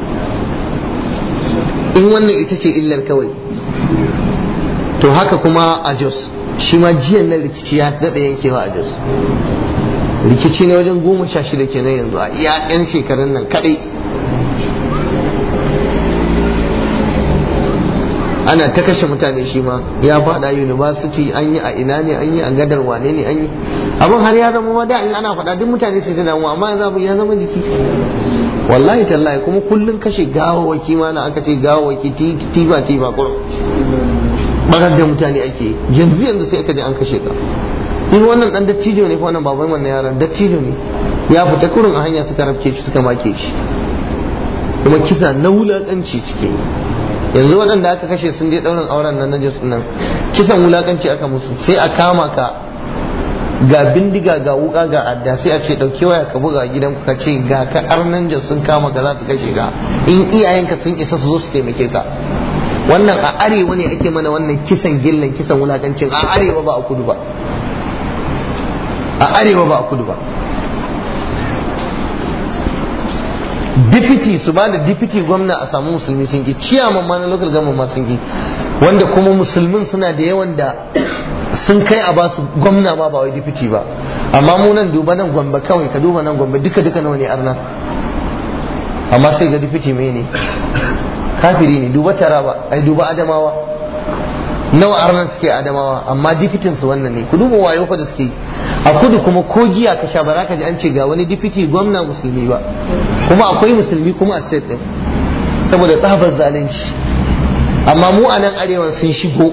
In wannan ita ce illar kawai. To haka kuma a Jos, shi ma jiyan nan rikici ya daɗa yankewa a Jos. Rikici ne wajen 16 kenan yanzu a iya 'yan shekarun nan kaɗai. Ana ta kashe mutane, shi ma ya faɗa university, an yi a ina ne, an yi a gadar wane ne, an yi abin har ya zama ma da in ana faɗa duk mutane su ta damu, amma yanzu abin ya zama jiki. Wallahi tallahi, kuma kullun kashe gawawaki ma na aka ce gawawaki tiba kurum barar da mutane ake yanzu sai aka je an kashe ka. In wannan dan dattijo ne, ko wannan baban wannan yaran dattijo ne, ya fita kurin a hanya suka rafke shi suka make shi, kuma kisa na wulakanci suke yi. Yanzu waɗanda aka kashe sun je ɗaurin auren nan na Jos nan, kisan wulakanci aka musu. Sai a kama ka ga bindiga ga wuka ga adda, sai a ce ɗauki waya ka buga gidan ka ce ga ka arnan Jos sun kama ka za su kashe ka, in iyayenka sun isa su zo su taimake ka. Wannan a arewa ne ake mana wannan kisan gillan, kisan wulakancin a arewa ba a kudu ba, a arewa ba a kudu ba. Dipiti su ba da dipiti gwamna a samu musulmi sun ki, ciyaman ma na local government ma sun ki, wanda kuma musulmin suna da yawan da sun kai a basu gwamna ma ba wai dipiti ba. Amma mu nan duba nan Gombe kawai, ka duba nan Gombe duka nawa ne arna, amma sai ga dipiti mai ne kafiri ne. Duba Taraba, ai duba Adamawa, nawa arnan suke Adamawa, amma dipitin su wannan ne. Ku duba wayo fa da suke. A kudu kuma ko giya ka sha baraka ji an ce ga wani dipiti gwamna musulmi ba, kuma akwai musulmi kuma a state din, saboda tsabar zalunci. Amma mu a nan arewa sun shigo,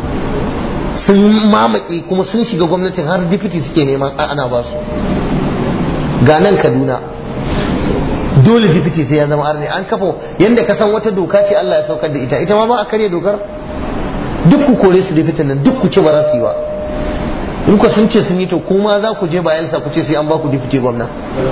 sun mamaki, kuma sun shiga gwamnatin har dipiti suke neman ana ba su. Ga nan Kaduna dole dipiti sai ya zama arne. An kafa yanda ka san wata doka ce Allah ya saukar da ita ma ba a karya dokar. Duk ku kore su dipitin nan, duk ku ce ba za su yi ba. In ku sun ce sun yi, to kuma za ku je bayan sa ku ce sai an ba ku dipiti gwamna.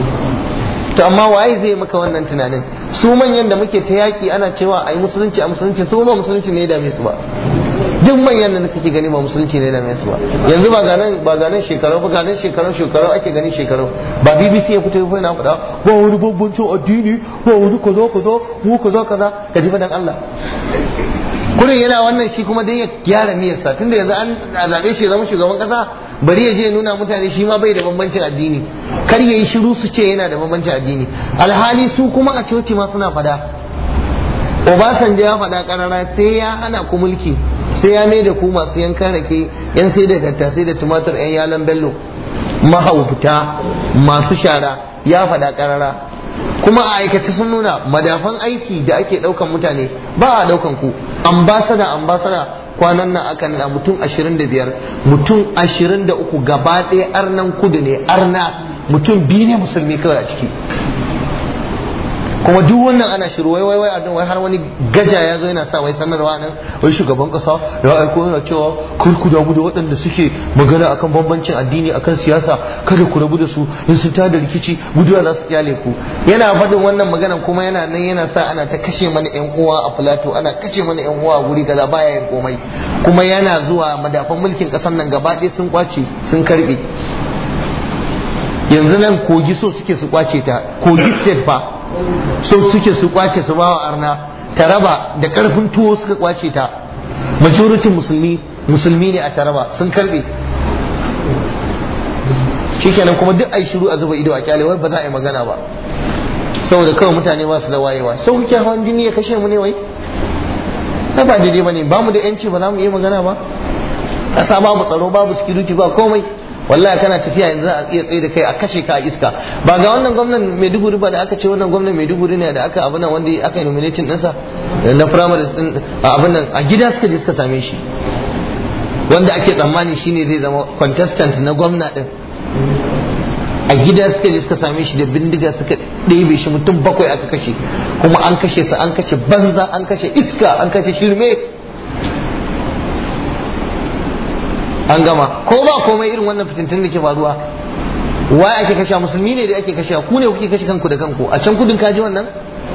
To amma waye zai maka wannan tunanin? Su manyan da muke ta yaki ana cewa ai musulunci a musulunci, su ba musulunci ne da dame su ba. Duk manyan da kake gani ba musulunci ne da dame su ba. Yanzu ba ganin shekaru ba, ganin shekaru ake gani shekaru. Ba BBC ya fito yana faɗa ba wani bambancin addini, ba wani kaza mu kaza ka ji fadan Allah. Kurin yana wannan shi kuma dai ya gyara niyyarsa, tunda yanzu an zabe shi zama shugaban kasa, bari ya je nuna mutane shi ma bai da bambancin addini, kar ya yi shiru su ce yana da bambancin addini. Alhali su kuma a coci ma suna fada. Obasanjo ya fada karara sai ya hana ku mulki, sai ya mai da ku masu yankan rake, yan sai da tattasai da tumatur, yan yalan bello, mahauta, masu shara, ya fada karara. Kuma a aikace sun nuna madafan aiki da ake daukan mutane ba a daukan ku. Ambasada kwanan nan aka nuna mutum 25, mutum 23 gaba ɗaya arnan kudu ne, arna mutum 2 ne musulmi kawai a ciki. Kuma duk wannan ana shiru wai har wani gaja ya zo yana sa wai sanarwa nan, wai shugaban kasa ya aiko yana cewa kar ku damu da waɗanda suke magana akan bambancin addini akan siyasa, kada ku rabu da su, in sun tada rikici guduwa za su kyale ku. Yana faɗin wannan maganan kuma yana nan yana sa ana ta kashe mana ƴan uwa a Plateau, ana kashe mana ƴan uwa a guri kaza, baya yin komai. Kuma yana zuwa madafan mulkin ƙasar nan gaba ɗaya sun kwace sun karɓe. Yanzu nan Kogi so suke su kwace ta, Kogi state fa so suke su kwace su bawa arna. Taraba da karfin tuwo suka kwace ta, majority musulmi ne a Taraba sun karbe. Shikenan kuma duk ai shiru a zuba ido a kyale, wai ba za a yi magana ba saboda kawai mutane ba su da wayewa. Sau kuke hawan jini ya kashe mu ne wai? Na ba daidai bane, ba mu da yanci ba za mu iya magana ba. ƙasa babu tsaro, babu security, ba komai. Wallahi kana tafiya yanzu a iya tsaye da kai a kashe ka a iska. Ba ga wannan gwamnan Maiduguri ba da aka ce wannan gwamnan Maiduguri ne da aka abuna wanda aka yi nominating ɗinsa na primary din abun nan a gida suka je suka same shi, wanda ake tsammani shine zai zama contestant na gwamna din. A gida suka je suka same shi da bindiga suka ɗebe shi, mutum 7 aka kashe, kuma an kashe su, an kashe banza, an kashe iska, an kashe shirme, an gama. Ko ba komai irin wannan fitintun da ke faruwa, waye ake kashe? Musulmi ne da ake kashe, ku ne kuke kashe kanku da kanku. A can kudin kaji wannan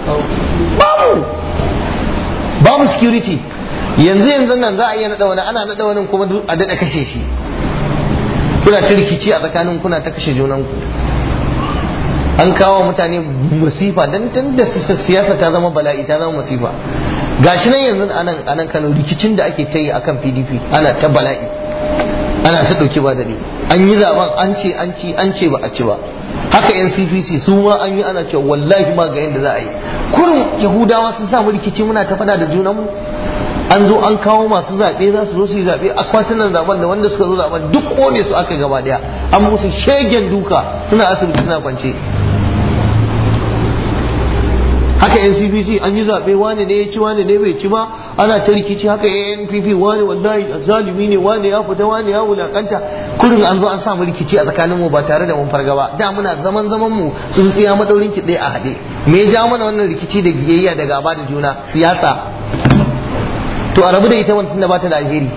babu security. Yanzu nan za a iya naɗa wani, ana naɗa wani kuma a daɗa kashe shi. Kuna ta rikici a tsakanin, kuna ta kashe junanku. An kawo mutane musifa dan tun da siyasa ta zama bala'i, ta zama musifa. Gashi nan yanzu a nan Kano rikicin da ake ta yi akan PDP, ana ta bala'i, ana ta ɗauki ba daɗi. An yi zaben, an ce ba a ci ba. Haka NCPC su ma an yi, ana cewa wallahi ma ga yadda za a yi. Kurin Yahudawa sun samu rikici, muna ta faɗa da junanmu. An zo an kawo masu zaɓe, za su zo su yi zaɓe, akwatunan zaɓen da wanda suka zo zaɓen duk kone su aka gaba ɗaya, an musu shegen duka, suna asibiti suna kwance. Haka NCPC an yi zaɓe, wane ne ya ci wane ne bai ci ba, ana ta rikici. Haka NPP wane wallahi zalimi ne, wane ya fita, wane ya wulakanta. Kurin an zo an samu rikici a tsakanin mu ba tare da mun farga ba. Da muna zaman mu sun tsaya madaurin ki ɗaya a haɗe. Me ya ja mana wannan rikici da giyayya da gaba da juna? Siyasa. To a rabu da ita wani tunda ba ta da alheri,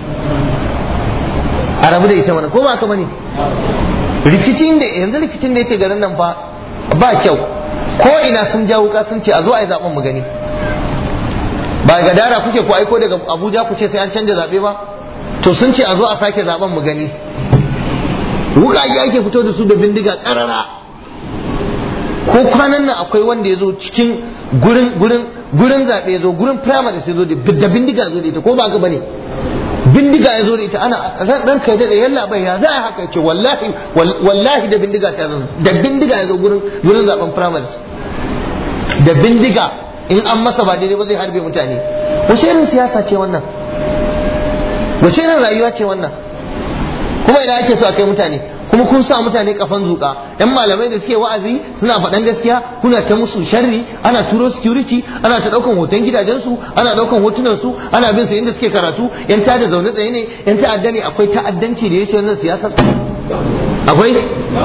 a rabu da ita wani, ko ba ka bane? Rikicin da yake garin nan fa ba kyau. Ko ina sun ja wuka sun ce a zo a yi zaben mu gani. Ba ga dara kuke ku aiko daga Abuja ku ce sai an canja zabe ba? To sun ce a zo a sake zaben mu gani. Wuka ake fito da su da bindiga karara. Ko kwanan nan akwai wanda ya zo cikin gurin zaɓe, ya zo gurin primary sai zo da bindiga zo da ita, ko ba ka bane? Bindiga ya zo da ita, ana ran kai da yalla bai ya za a haka ce wallahi da bindiga ta zo, da bindiga ya zo gurin zaben primary da bindiga, in an masa ba daidai ba zai harbe mutane. Wace irin siyasa ce wannan? Wace irin rayuwa ce wannan? Kuma idan ake so a kai mutane, kuma kun sa mutane kafan zuka. Yan malamai da suke wa'azi suna faɗan gaskiya, kuna ta musu sharri, ana turo security, ana ta ɗaukan hoton gidajensu, ana ɗaukan hotunan su, ana bin su inda suke karatu. Yan ta da zaune tsaye ne, yan ta'adda ne. Akwai ta'addanci da yake wannan siyasar? Akwai?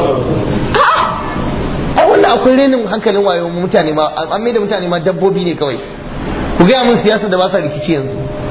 Ai wannan akwai renin hankalin wayo mutane ma, an mai da mutane ma dabbobi ne kawai. Ku gaya min siyasar da ba sa rikici yanzu.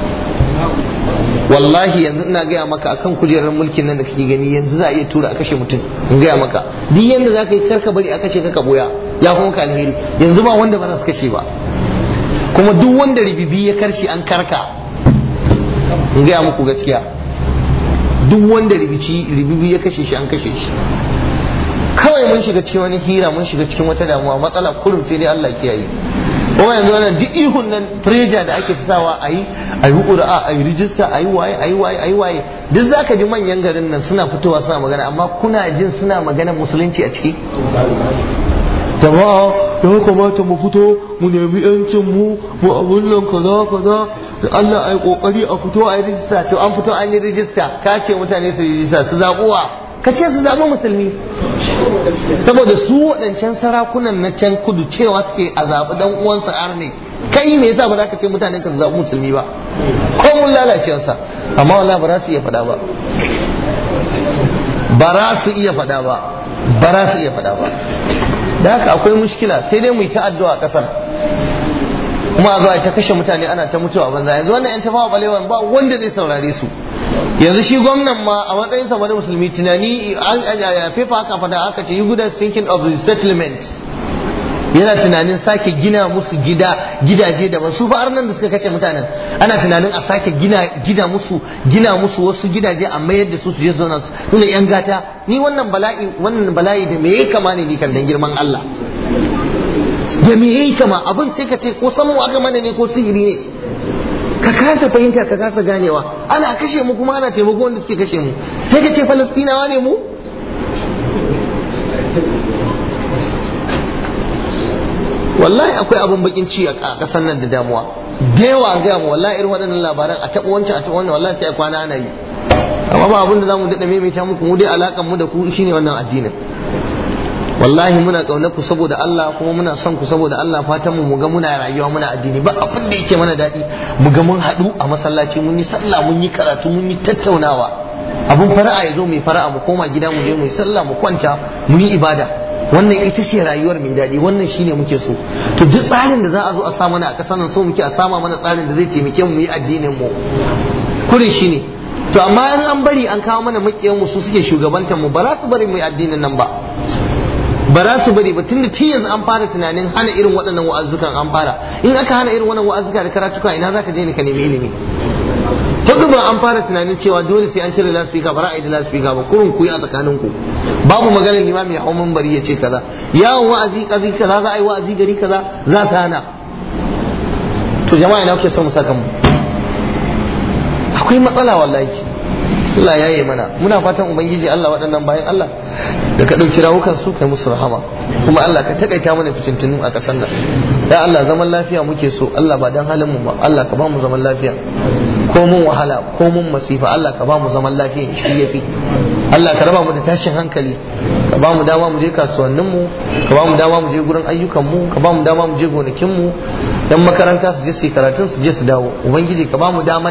Wallahi yanzu ina gaya maka akan kujerar mulkin nan da kake gani, yanzu za a iya tura a kashe mutum. In gaya maka duk yanda za ka yi, karka bari a kashe ka boya, ya kuma ka alheri. Yanzu ba wanda ba za su kashe ba, kuma duk wanda ribibi ya karshe an karka. In gaya muku gaskiya, duk wanda ribibi ya kashe shi an kashe shi. Kawai mun shiga cikin wani hira, mun shiga cikin wata damuwa, matsala kurum sai dai Allah kiyaye. Kuma yanzu wannan duk ihun nan preja da ake sawa a yi ƙura'a, a yi rijista, a yi waye, duk za ka ji manyan garin nan suna fitowa suna magana, amma kuna jin suna magana musulunci a ciki? Jama'a ya kamata mu fito mu nemi yancin mu abun nan kaza da Allah a yi kokari a fito a yi rijista. To an fito an yi rijista, ka ce mutane su yi rijista, su zaɓuwa, ka ce su zaɓi musulmi. Saboda su waɗancan sarakunan na can kudu cewa suke a zaɓi dan uwansa arne. Kai me yasa ba za ka ce mutanen ka su zaɓi musulmi ba? Ko mun lalacewarsa, amma wallahi ba za su iya faɗa ba. Ba za su iya faɗa ba. Da haka akwai mushkila, sai dai mu yi ta addu'a a ƙasar. Kuma a zuwa ta kashe mutane, ana ta mutuwa banza. Yanzu wannan 'yan tafawa balewan ba wanda zai saurare su. Yanzu shi gwamnan ma a matsayin sa na musulmi, tunani a fefa haka fada aka ce you good thinking of resettlement, yana tunanin sake gina musu gidaje daban. Su fa nan da suka kace mutanen, ana tunanin a sake gina musu wasu gidaje a mayar da su je zauna su ne yan gata. Ni wannan bala'i da me yake kama ne ni kan dan girman Allah, da me yake kama abin? Sai ka ce ko san mu aka mana ne ko sihiri ne? Ka kasa fahimta, ka kasa ganewa. Ana kashe mu kuma ana taimako wanda suke kashe mu, sai ka ce Falastinawa ne mu? Wallahi akwai abun bakin ci a ƙasar nan da damuwa da yawa. An gaya mu wallahi irin waɗannan labaran, a taɓa wancan a taɓa wannan, wallahi sai kwana ana yi. amma ba abin da zamu daɗa maimaita muku, mu dai alakan mu da ku shine wannan addinin. Wallahi muna ƙaunar ku saboda Allah, kuma muna son ku saboda Allah. Fatan mu ga muna rayuwa muna addini, ba abin da yake mana daɗi mu ga mun haɗu a masallaci mun yi sallah mun yi karatu mun yi tattaunawa, abun fara'a ya zo mai fara'a, mu koma gida mu je mu yi sallah mu kwanta mu yi ibada. Wannan ita ce rayuwar mai daɗi, wannan shine muke so. To duk tsarin da za a zo a sa mana a ƙasar nan, so muke a sama mana tsarin da zai taimake mu yi addinin mu, kurin shine. To amma in an bari an kawo mana makiyan mu su suke shugabantar mu, ba za su bari mu yi addinin nan ba, ba za su bari ba. Tunda tun yanzu an fara tunanin hana irin waɗannan wa'azukan, an fara. In aka hana irin wannan wa'azuka da karatuka, ina za ka je ka nemi ilimi? Hudu ba an fara tunanin cewa dole sai an cire lasfika, ba ra'ayi da lasfika ba, kurun ku yi a tsakanin ku. Babu maganar limami ya hau minbari ya ce kaza, yawon wa'azi kaza za a yi wa'azi gari kaza za ta hana. To jama'a ina kuke son mu saka mu? Akwai matsala wallahi. Allah ya yi mana. Muna fatan ubangiji Allah waɗannan bayan Allah da ka ɗauki rawukan su kai musu rahama, kuma Allah ka takaita mana fitintunu a ƙasar nan. Ya Allah zaman lafiya muke so, Allah ba dan halin mu ba, Allah ka ba mu zaman lafiya. Ko mun wahala ko mun masifa, Allah ka ba mu zaman lafiya, shi yafi. Allah ka raba mu da tashin hankali, ka ba mu dama mu je kasuwannin mu, ka ba mu dama mu je gurin ayyukan mu, ka ba mu dama mu je gonakin mu, dan makaranta su je su yi karatun su je su dawo. Ubangiji ka ba mu dama.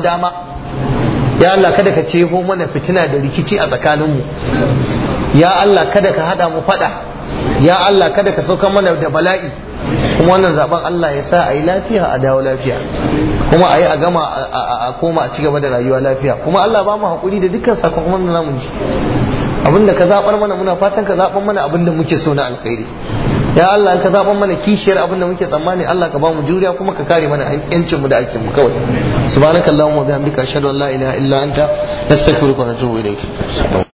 Ya Allah kada ka cefo mana fitina da rikici a tsakaninmu. Ya Allah kada ka hada mu fada. Ya Allah kada ka sauka mana da bala'i. Kuma wannan zaben Allah ya sa a yi lafiya a dawo lafiya, kuma a yi a gama a koma a cigaba da rayuwa lafiya. Kuma Allah ba mu haƙuri da dukkan sakamakon da zamu ji. Abinda ka zaɓar mana muna fatan ka zaɓar mana abinda muke so na alkhairi. Ya Allah ka zaɓar mana kishiyar abinda muke tsammani, Allah ka ba mu juriya kuma ka kare mana yancin mu da ake mu kawai. Subhanakallahumma wa bihamdika ashhadu an la ilaha illa anta nastaghfiruka wa natubu ilayk.